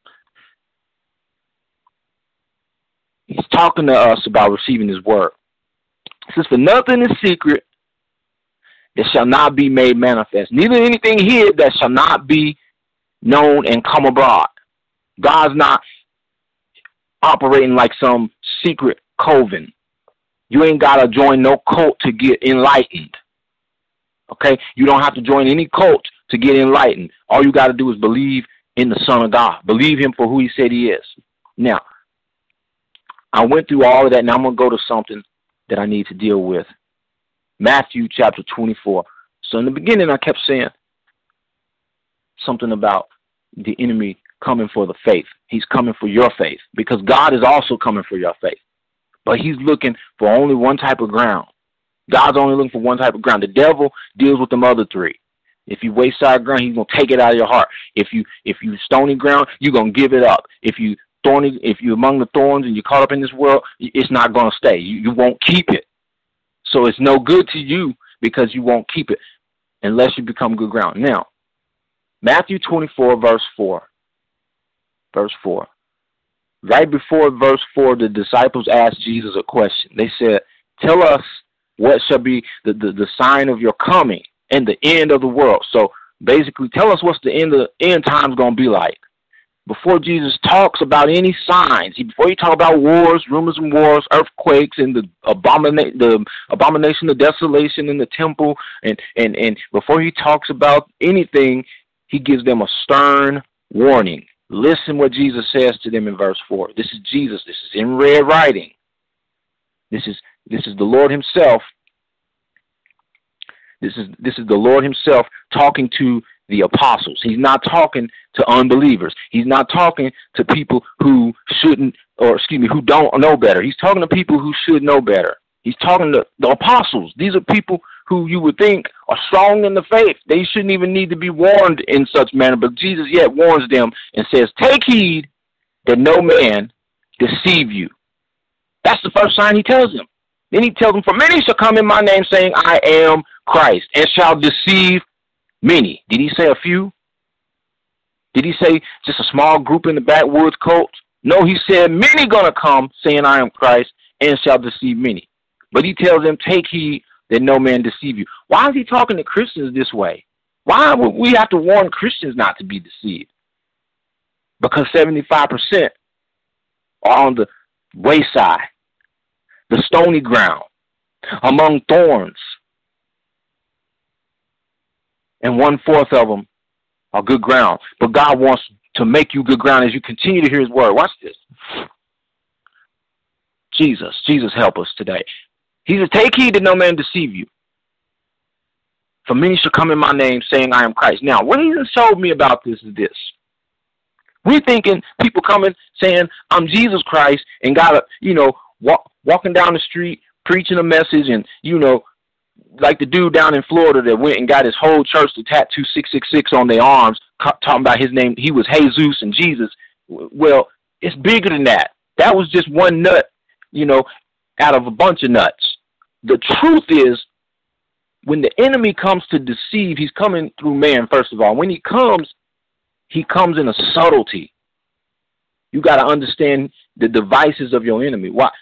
He's talking to us about receiving his word. He says, for nothing is secret that shall not be made manifest, neither anything hid that shall not be known and come abroad. God's not operating like some secret coven. You ain't got to join no cult to get enlightened. Okay? You don't have to join any cult to get enlightened. All you got to do is believe in the Son of God. Believe him for who he said he is. Now, I went through all of that. Now I'm going to go to something that I need to deal with. Matthew chapter twenty-four. So in the beginning, I kept saying something about the enemy coming for the faith. He's coming for your faith, because God is also coming for your faith. But he's looking for only one type of ground. God's only looking for one type of ground. The devil deals with them other three. If you wayside ground, he's gonna take it out of your heart. If you if you stony ground, you're gonna give it up. If you thorny, if you're among the thorns and you're caught up in this world, it's not gonna stay. You you won't keep it. So it's no good to you, because you won't keep it unless you become good ground. Now, Matthew twenty-four, verse four. Verse four. Right before verse four, the disciples asked Jesus a question. They said, tell us what shall be the, the, the sign of your coming and the end of the world. So basically, tell us what's the end of the end times going to be like. Before Jesus talks about any signs, he, before he talks about wars, rumors and wars, earthquakes, and the, abomina- the abomination of desolation in the temple, and, and, and before he talks about anything, he gives them a stern warning. Listen what Jesus says to them in verse four. This is Jesus. This is in red writing. This is this is the Lord himself. This is this is the Lord himself talking to the apostles. He's not talking to unbelievers. He's not talking to people who shouldn't, or excuse me, who don't know better. He's talking to people who should know better. He's talking to the apostles. These are people who you would think are strong in the faith. They shouldn't even need to be warned in such manner, but Jesus yet warns them and says, take heed that no man deceive you. That's the first sign he tells them. Then he tells them, for many shall come in my name, saying, I am Christ, and shall deceive many. Did he say a few? Did he say just a small group in the backwoods cult? No, he said many gonna come, saying, I am Christ, and shall deceive many. But he tells them, take heed that no man deceive you. Why is he talking to Christians this way? Why would we have to warn Christians not to be deceived? Because seventy-five percent are on the wayside, the stony ground, among thorns. And one-fourth of them are good ground. But God wants to make you good ground as you continue to hear his word. Watch this. Jesus, Jesus help us today. He said, take heed that no man deceive you. For many shall come in my name, saying, I am Christ. Now, what he showed me about this is this. We thinking people coming saying, I'm Jesus Christ, and got to, you know, walk, walking down the street, preaching a message, and, you know, like the dude down in Florida that went and got his whole church to tattoo six six six on their arms, talking about his name. He was Jesus and Jesus. Well, it's bigger than that. That was just one nut, you know, out of a bunch of nuts. The truth is, when the enemy comes to deceive, he's coming through man, first of all. When he comes, he comes in a subtlety. You got to understand the devices of your enemy. Why?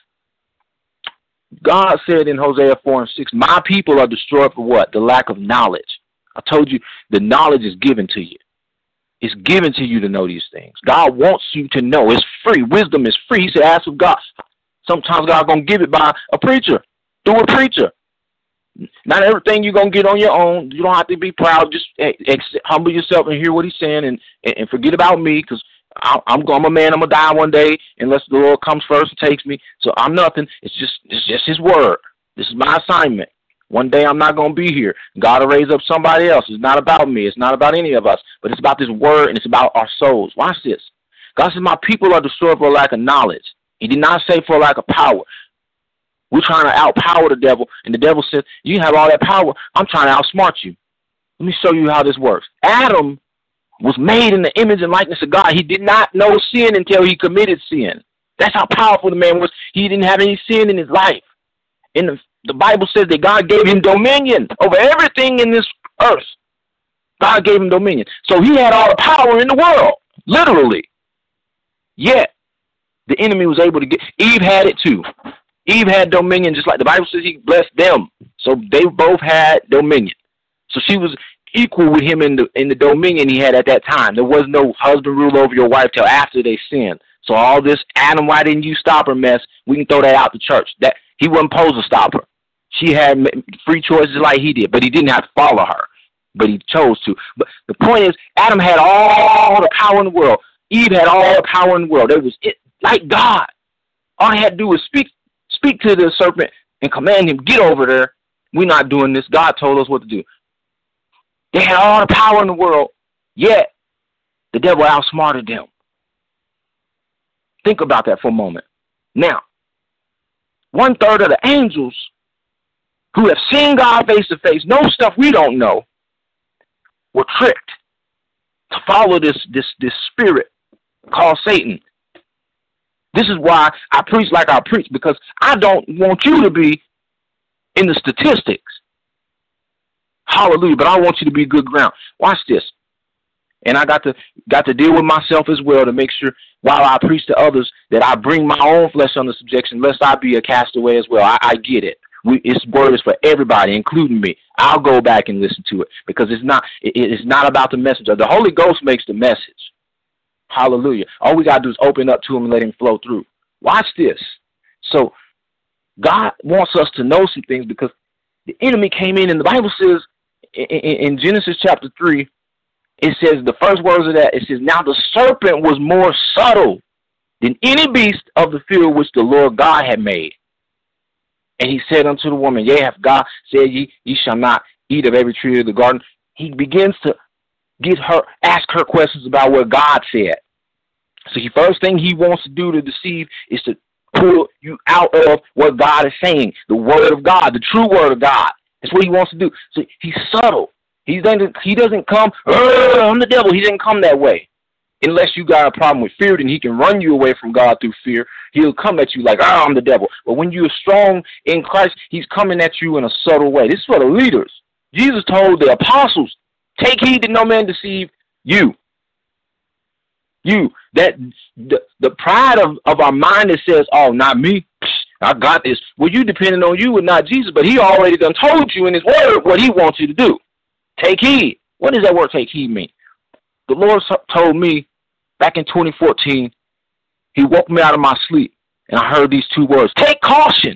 God said in Hosea four and six, my people are destroyed for what? The lack of knowledge. I told you the knowledge is given to you. It's given to you to know these things. God wants you to know. It's free. Wisdom is free. He said, ask of God. Sometimes God going to give it by a preacher, through a preacher. Not everything you're going to get on your own. You don't have to be proud. Just ex- humble yourself and hear what he's saying, and, and forget about me, because I'm, I'm a man. I'm going to die one day unless the Lord comes first and takes me. So I'm nothing. It's just it's just his word. This is my assignment. One day I'm not going to be here. God will raise up somebody else. It's not about me. It's not about any of us. But it's about this word, and it's about our souls. Watch this. God says, my people are destroyed for a lack of knowledge. He did not say for a lack of power. We're trying to outpower the devil, and the devil says, you have all that power. I'm trying to outsmart you. Let me show you how this works. Adam was made in the image and likeness of God. He did not know sin until he committed sin. That's how powerful the man was. He didn't have any sin in his life. In the, the Bible says that God gave him dominion over everything in this earth. God gave him dominion. So he had all the power in the world, literally. Yet, the enemy was able to get, Eve had it too. Eve had dominion, just like the Bible says he blessed them. So they both had dominion. So she was equal with him in the in the dominion he had at that time. There was no husband rule over your wife till after they sinned. So all this Adam, why didn't you stop her mess? We can throw that out the church. That he wasn't supposed to stop her. She had free choices like he did, but he didn't have to follow her. But he chose to. But the point is, Adam had all the power in the world. Eve had all the power in the world. It was it like God. All he had to do was speak speak to the serpent and command him, get over there. We're not doing this. God told us what to do. They had all the power in the world, yet the devil outsmarted them. Think about that for a moment. Now, one third of the angels who have seen God face to face, know stuff we don't know, were tricked to follow this, this, this spirit called Satan. This is why I preach like I preach, because I don't want you to be in the statistics. Hallelujah. But I want you to be good ground. Watch this. And I got to got to deal with myself as well to make sure while I preach to others that I bring my own flesh under subjection, lest I be a castaway as well. I, I get it. We, its word is for everybody, including me. I'll go back and listen to it because it's not it, it's not about the message. The Holy Ghost makes the message. Hallelujah. All we got to do is open up to him and let him flow through. Watch this. So God wants us to know some things because the enemy came in, and the Bible says in, in, in Genesis chapter three, it says the first words of that, it says, now the serpent was more subtle than any beast of the field which the Lord God had made. And he said unto the woman, yea, hath God said ye, ye shall not eat of every tree of the garden. He begins to get her, ask her questions about what God said. So the first thing he wants to do to deceive is to pull you out of what God is saying, the word of God, the true word of God. That's what he wants to do. So he's subtle. He doesn't, he doesn't come, I'm the devil. He didn't come that way. Unless you got a problem with fear, then he can run you away from God through fear. He'll come at you like, oh, I'm the devil. But when you're strong in Christ, he's coming at you in a subtle way. This is for the leaders. Jesus told the apostles, take heed that no man deceive you. You. That the, the pride of, of our mind that says, oh, not me. I got this. Well, you depending on you and not Jesus, but he already done told you in his word what he wants you to do. Take heed. What does that word take heed mean? The Lord told me back in twenty fourteen, he woke me out of my sleep, and I heard these two words, take caution.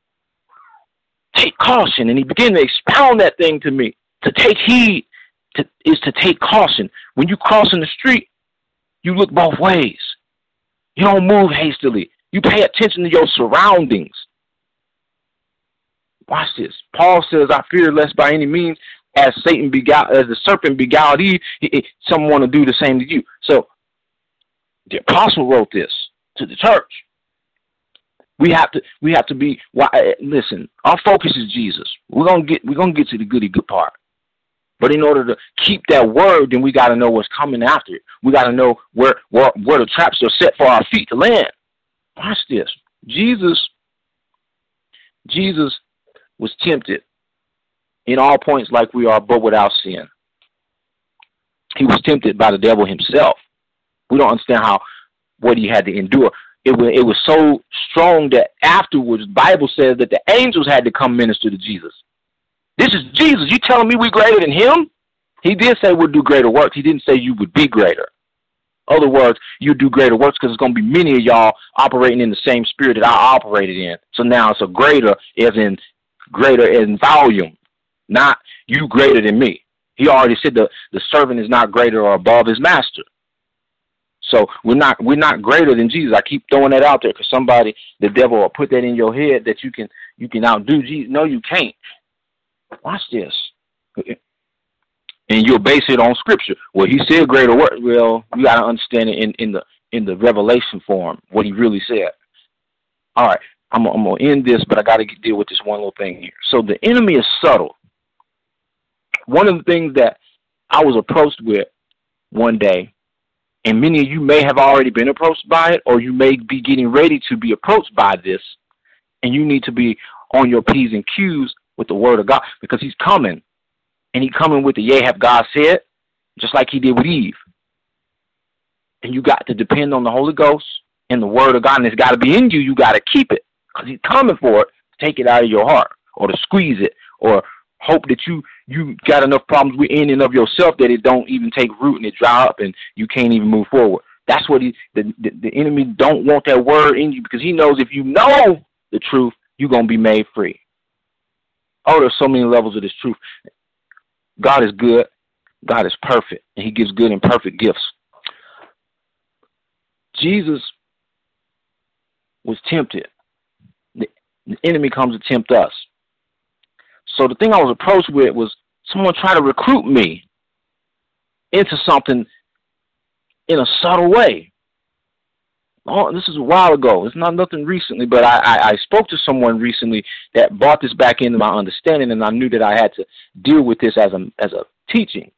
Take caution. And he began to expound that thing to me. To take heed to, is to take caution. When you cross in the street, you look both ways. You don't move hastily. You pay attention to your surroundings. Watch this. Paul says, I fear lest by any means, as Satan beguiled, as the serpent beguiled Eve, he, he, someone want to do the same to you. So The apostle wrote this to the church. We have to we have to be listen, our focus is Jesus. We're gonna get we're gonna get to the goody good part. But in order to keep that word, then we gotta know what's coming after it. We gotta know where where where the traps are set for our feet to land. Watch this. Jesus, Jesus was tempted in all points like we are, but without sin. He was tempted by the devil himself. We don't understand how what he had to endure. It was, it was so strong that afterwards, the Bible says that the angels had to come minister to Jesus. This is Jesus. You telling me we're greater than him? He did say we'll do greater works. He didn't say you would be greater. In other words, you do greater works because there's going to be many of y'all operating in the same spirit that I operated in. So now it's a greater as in greater in volume, not you greater than me. He already said the, the servant is not greater or above his master. So we're not we're not greater than Jesus. I keep throwing that out there because somebody, the devil, will put that in your head that you can you can outdo Jesus. No, you can't. Watch this, and you'll base it on Scripture. Well, he said greater work. Well, you got to understand it in, in the in the revelation form what he really said. All right, I'm I'm gonna end this, but I got to deal with this one little thing here. So the enemy is subtle. One of the things that I was approached with one day. And many of you may have already been approached by it, or you may be getting ready to be approached by this, and you need to be on your P's and Q's with the word of God, because he's coming, and he's coming with the yea have God said, just like he did with Eve. And you got to depend on the Holy Ghost and the word of God, and it's got to be in you. You got to keep it, because he's coming for it to take it out of your heart, or to squeeze it, or hope that you you got enough problems within and of yourself that it don't even take root and it dry up and you can't even move forward. That's what he the, the, the enemy don't want that word in you, because he knows if you know the truth, you're going to be made free. Oh, there's so many levels of this truth. God is good. God is perfect, and he gives good and perfect gifts. Jesus was tempted. The, the enemy comes to tempt us. So the thing I was approached with was someone trying to recruit me into something in a subtle way. Oh, this is a while ago. It's not nothing recently, but I, I, I spoke to someone recently that brought this back into my understanding, and I knew that I had to deal with this as a as a teaching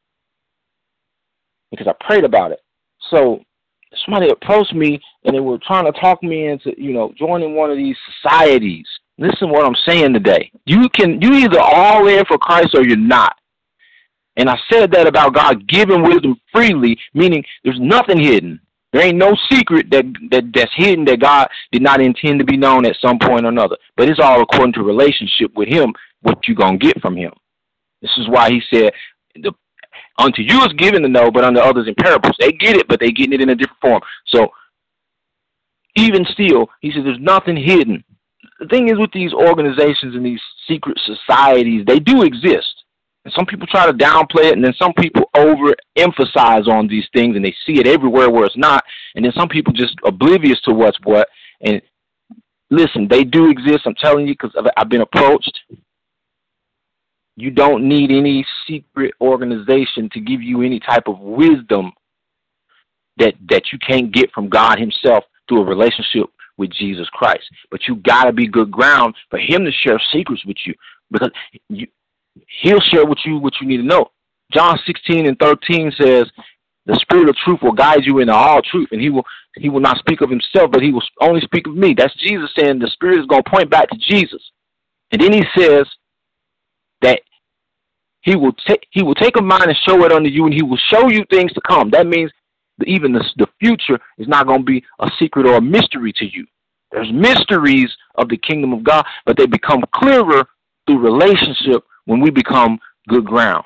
because I prayed about it. So somebody approached me, and they were trying to talk me into, you know, joining one of these societies. Listen to what I'm saying today. You can you either all in for Christ or you're not. And I said that about God giving wisdom freely, meaning there's nothing hidden. There ain't no secret that, that that's hidden that God did not intend to be known at some point or another. But it's all according to relationship with him, what you're going to get from him. This is why he said, the, unto you is given to know, but unto others in parables. They get it, but they getting it in a different form. So even still, he says there's nothing hidden. The thing is with these organizations and these secret societies, they do exist. And some people try to downplay it, and then some people overemphasize on these things, and they see it everywhere where it's not. And then some people just oblivious to what's what. And listen, they do exist. I'm telling you, because I've, I've been approached. You don't need any secret organization to give you any type of wisdom that that you can't get from God himself through a relationship with Jesus Christ. But you got to be good ground for him to share secrets with you, because you, he'll share with you what you need to know. John sixteen and thirteen says, the spirit of truth will guide you into all truth, and he will he will not speak of himself, but he will only speak of me. That's Jesus saying the spirit is going to point back to Jesus. And then he says that he will take he will take a mind and show it unto you, and he will show you things to come. That means that even the, the future is not going to be a secret or a mystery to you. There's mysteries of the kingdom of God, but they become clearer through relationship when we become good ground.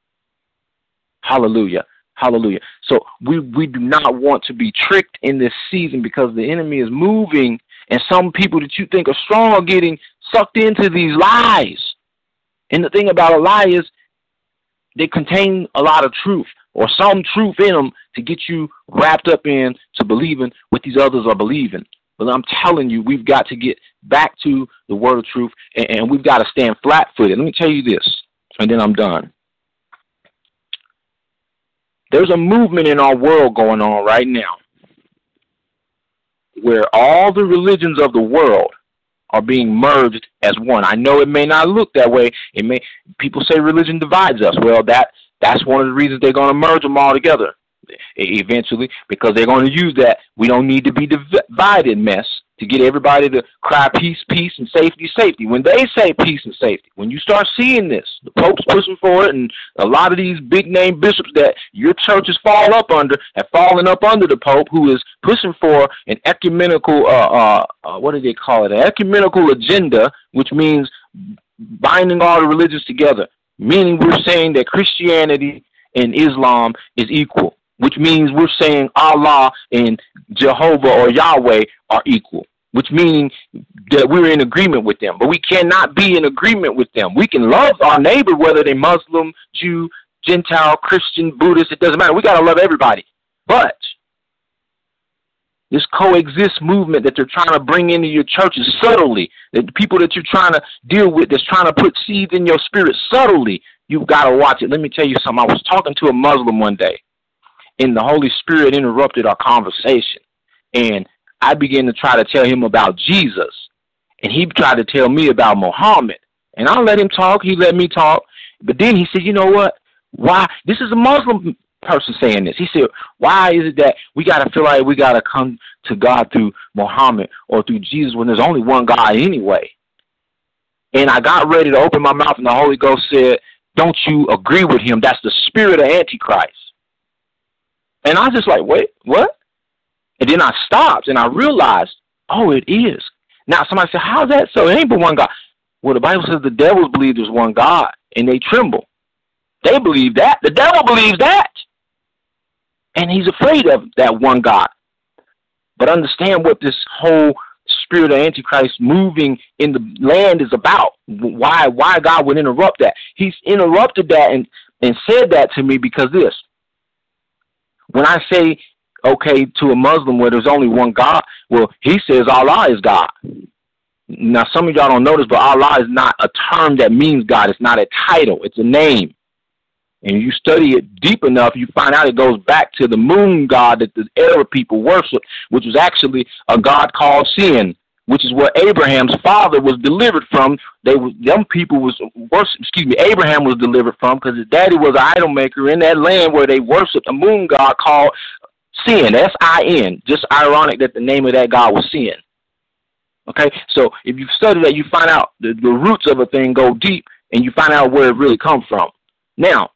Hallelujah. Hallelujah. So we, we do not want to be tricked in this season, because the enemy is moving, and some people that you think are strong are getting sucked into these lies. And the thing about a lie is they contain a lot of truth, or some truth in them, to get you wrapped up in to believing what these others are believing. But I'm telling you, we've got to get back to the word of truth, and, and we've got to stand flat-footed. Let me tell you this, and then I'm done. There's a movement in our world going on right now where all the religions of the world are being merged as one. I know it may not look that way. It may people say religion divides us. Well, that that's one of the reasons they're going to merge them all together eventually, because they're going to use that we don't need to be divided mess to get everybody to cry peace, peace, and safety, safety. When they say peace and safety, when you start seeing this, the Pope's pushing for it, and a lot of these big-name bishops that your churches fall up under have fallen up under the Pope, who is pushing for an ecumenical, uh, uh, uh, what do they call it, an ecumenical agenda, which means binding all the religions together, meaning we're saying that Christianity and Islam is equal, which means we're saying Allah and Jehovah or Yahweh are equal, which means that we're in agreement with them. But we cannot be in agreement with them. We can love our neighbor, whether they're Muslim, Jew, Gentile, Christian, Buddhist, it doesn't matter. We got to love everybody. But this coexist movement that they're trying to bring into your churches subtly, that the people that you're trying to deal with, that's trying to put seeds in your spirit subtly, you've got to watch it. Let me tell you something. I was talking to a Muslim one day, and the Holy Spirit interrupted our conversation. And I began to try to tell him about Jesus, and he tried to tell me about Muhammad. And I let him talk. He let me talk. But then he said, you know what? Why? This is a Muslim person saying this. He said, why is it that we got to feel like we got to come to God through Muhammad or through Jesus when there's only one God anyway? And I got ready to open my mouth, and the Holy Ghost said, don't you agree with him? That's the spirit of Antichrist. And I was just like, wait, what? And then I stopped, and I realized, oh, it is. Now, somebody said, how's that so? It ain't but one God. Well, the Bible says the devils believe there's one God, and they tremble. They believe that. The devil believes that. And he's afraid of that one God. But understand what this whole spirit of Antichrist moving in the land is about. Why why God would interrupt that. He's interrupted that and, and said that to me because this. When I say, okay, to a Muslim where there's only one God, well, he says Allah is God. Now, some of y'all don't know this, but Allah is not a term that means God. It's not a title. It's a name. And you study it deep enough, you find out it goes back to the moon god that the Arab people worshiped, which was actually a god called Sin, which is where Abraham's father was delivered from. They was, them people was worship, excuse me, Abraham was delivered from because his daddy was an idol maker in that land where they worshiped a moon god called Sin, S I N. Just ironic that the name of that god was Sin. Okay, so if you study that, you find out the, the roots of a thing go deep, and you find out where it really comes from. Now,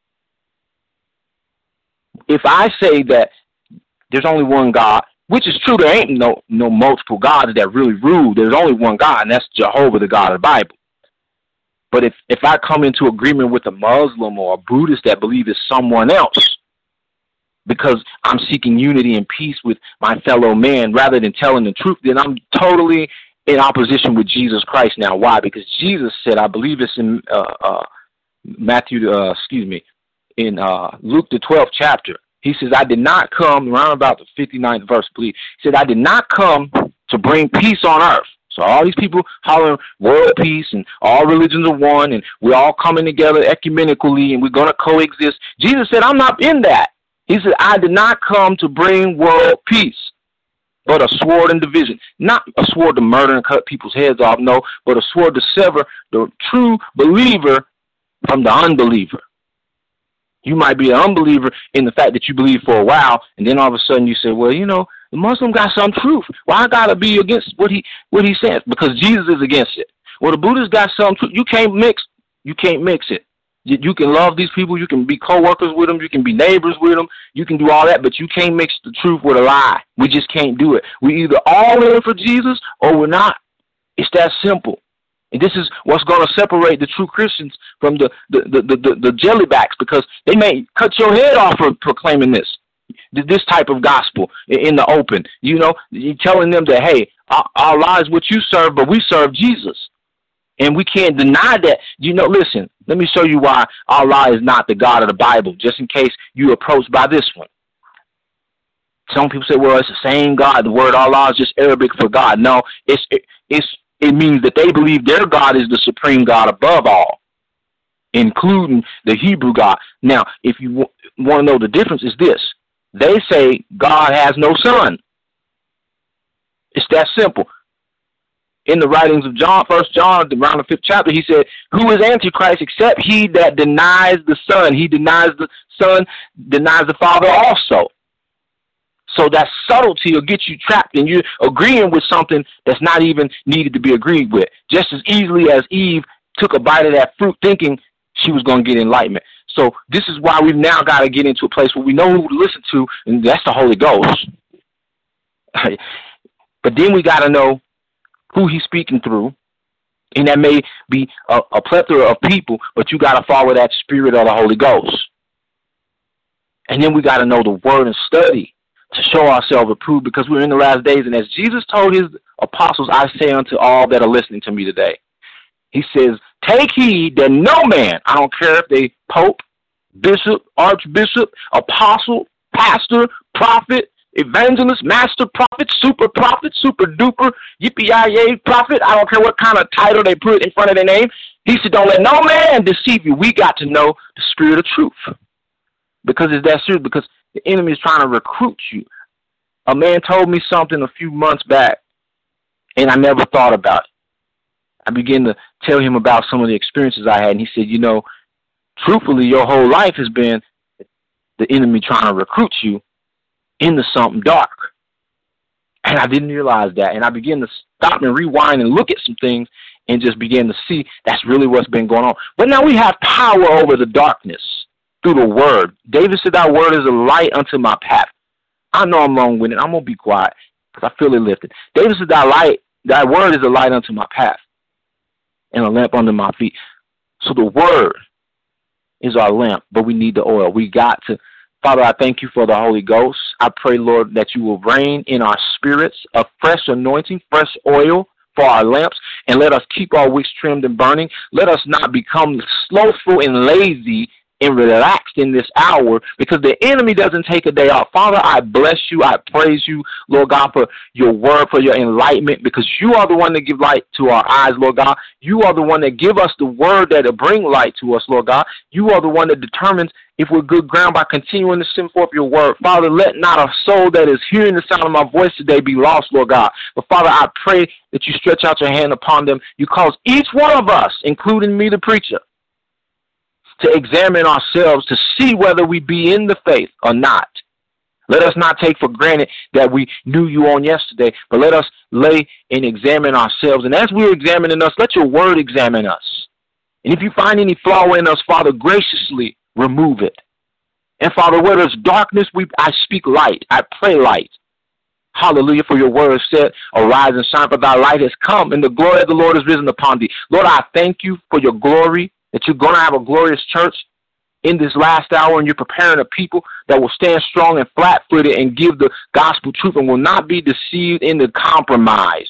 if I say that there's only one God, which is true, there ain't no no multiple gods that really rule. There's only one God, and that's Jehovah, the God of the Bible. But if, if I come into agreement with a Muslim or a Buddhist that believe it's someone else, because I'm seeking unity and peace with my fellow man rather than telling the truth, then I'm totally in opposition with Jesus Christ now. Why? Because Jesus said, I believe it's in uh, uh, Matthew, uh, excuse me, in uh, Luke the twelfth chapter. He says, I did not come, around about the fifty-ninth verse, please. He said, I did not come to bring peace on earth. So all these people hollering world peace and all religions are one and we're all coming together ecumenically and we're going to coexist. Jesus said, I'm not in that. He said, I did not come to bring world peace, but a sword and division. Not a sword to murder and cut people's heads off, no, but a sword to sever the true believer from the unbeliever. You might be an unbeliever in the fact that you believe for a while, and then all of a sudden you say, well, you know, the Muslim got some truth. Why I got to be against what he what he says? Because Jesus is against it. Well, the Buddhist got some truth. You can't mix. You can't mix it. You, you can love these people. You can be co-workers with them. You can be neighbors with them. You can do all that, but you can't mix the truth with a lie. We just can't do it. We either all in for Jesus or we're not. It's that simple. And this is what's going to separate the true Christians from the, the, the, the, the, the jellybacks, because they may cut your head off for proclaiming this, this type of gospel in the open. You know, you're telling them that, hey, our, our lives what you serve, but we serve Jesus. And we can't deny that. You know, listen, let me show you why Allah is not the God of the Bible, just in case you're approached by this one. Some people say, well, it's the same God. The word Allah is just Arabic for God. No, it's it, it's it means that they believe their God is the supreme God above all, including the Hebrew God. Now, if you w- want to know the difference, is this. They say God has no son. It's that simple. In the writings of John, First John, around the fifth chapter, he said, who is Antichrist except he that denies the Son? He denies the Son, denies the Father also. So that subtlety will get you trapped and you're agreeing with something that's not even needed to be agreed with. Just as easily as Eve took a bite of that fruit thinking she was going to get enlightenment. So this is why we've now got to get into a place where we know who to listen to, and that's the Holy Ghost. But then we got to know who he's speaking through, and that may be a, a plethora of people, but you got to follow that spirit of the Holy Ghost. And then we got to know the word and study to show ourselves approved, because we're in the last days. And as Jesus told his apostles, I say unto all that are listening to me today, he says, take heed that no man, I don't care if they pope, bishop, archbishop, apostle, pastor, prophet, evangelist, master prophet, super prophet, super duper, yippee-yi-yay prophet, I don't care what kind of title they put in front of their name. He said, don't let no man deceive you. We got to know the spirit of truth, because it's that serious, because the enemy is trying to recruit you. A man told me something a few months back, and I never thought about it. I began to tell him about some of the experiences I had, and he said, you know, truthfully, your whole life has been the enemy trying to recruit you into something dark. And I didn't realize that. And I began to stop and rewind and look at some things and just began to see that's really what's been going on. But now we have power over the darkness through the word. David said, thy word is a light unto my path. I know I'm long-winded. I'm going to be quiet because I feel it lifted. David said, thy light, thy word is a light unto my path and a lamp under my feet. So the word is our lamp, but we need the oil. We got to, Father, I thank you for the Holy Ghost. I pray, Lord, that you will reign in our spirits a fresh anointing, fresh oil for our lamps, and let us keep our wicks trimmed and burning. Let us not become slothful and lazy and relaxed in this hour, because the enemy doesn't take a day off. Father, I bless you. I praise you, Lord God, for your word, for your enlightenment, because you are the one that give light to our eyes, Lord God. You are the one that give us the word that will bring light to us, Lord God. You are the one that determines if we're good ground by continuing to send forth your word. Father, let not a soul that is hearing the sound of my voice today be lost, Lord God. But Father, I pray that you stretch out your hand upon them. You cause each one of us, including me, the preacher, to examine ourselves to see whether we be in the faith or not. Let us not take for granted that we knew you on yesterday, but let us lay and examine ourselves. And as we're examining us, let your word examine us. And if you find any flaw in us, Father, graciously remove it. And Father, where there's darkness, we I speak light. I pray light. Hallelujah, for your word said, arise and shine, for thy light has come, and the glory of the Lord is risen upon thee. Lord, I thank you for your glory, that you're going to have a glorious church in this last hour, and you're preparing a people that will stand strong and flat-footed and give the gospel truth and will not be deceived into compromise.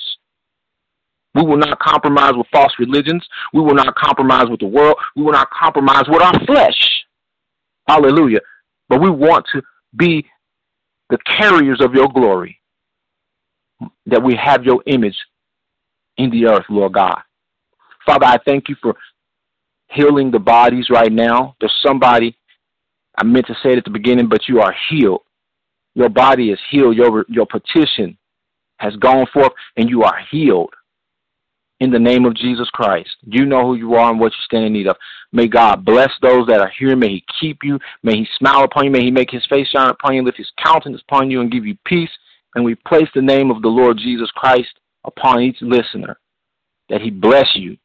We will not compromise with false religions. We will not compromise with the world. We will not compromise with our flesh. Hallelujah. But we want to be the carriers of your glory, that we have your image in the earth, Lord God. Father, I thank you for healing the bodies right now. There's somebody, I meant to say it at the beginning, but you are healed. Your body is healed. Your, your petition has gone forth, and you are healed. In the name of Jesus Christ. You know who you are and what you stand in need of. May God bless those that are here. May he keep you. May he smile upon you. May he make his face shine upon you, lift his countenance upon you, and give you peace. And we place the name of the Lord Jesus Christ upon each listener, that he bless you.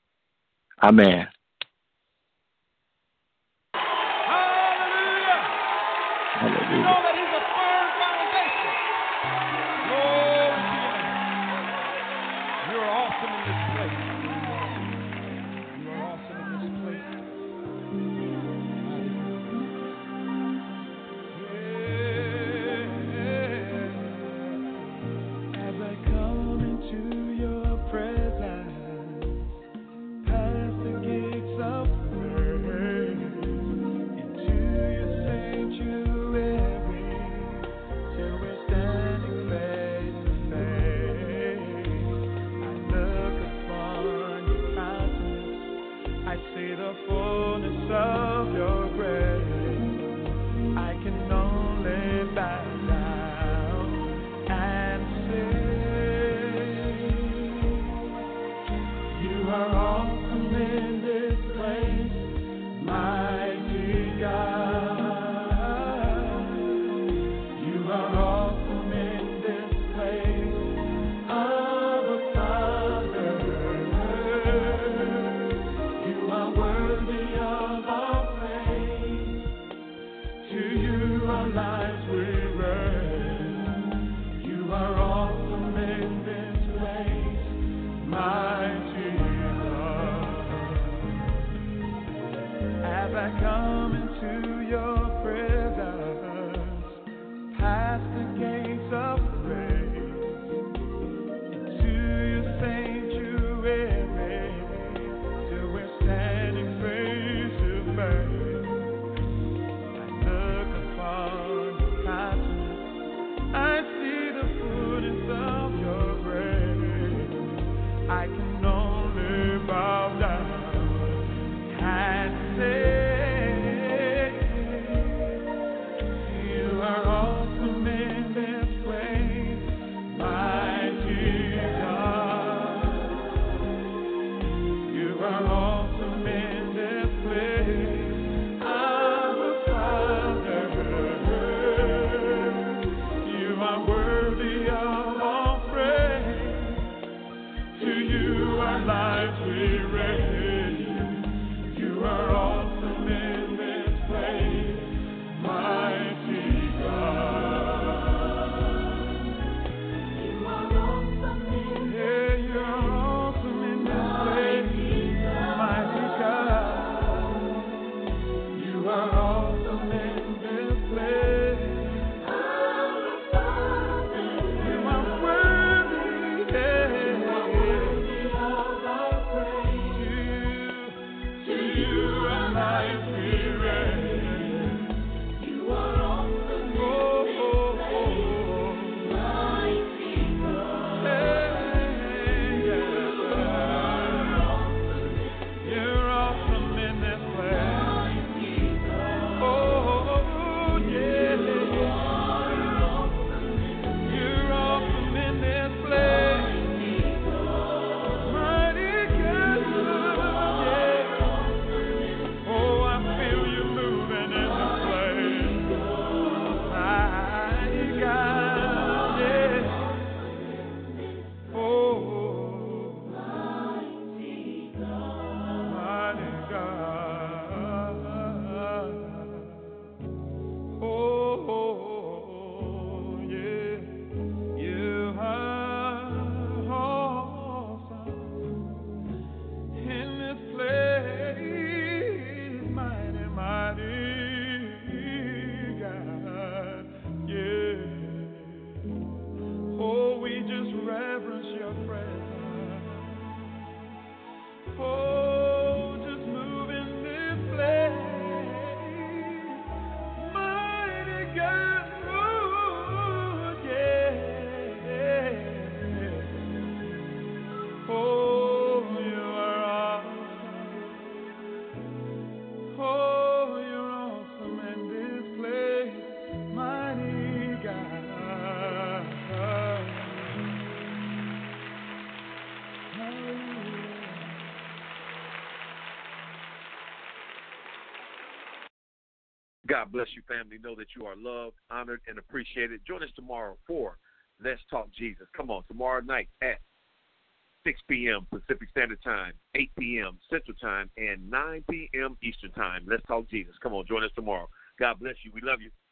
Amen. Hallelujah. Hallelujah. You know that he's a firm foundation. Glory to you. You are awesome in this place. You are awesome in this place. Yeah. As I come into your presence, past the gates of praise, into your sanctuary, till we're standing face to face. I look upon God bless you, family. Know that you are loved, honored, and appreciated. Join us tomorrow for Let's Talk Jesus. Come on, tomorrow night at six p.m. Pacific Standard Time, eight p.m. Central Time, and nine p.m. Eastern Time. Let's Talk Jesus. Come on, join us tomorrow. God bless you. We love you.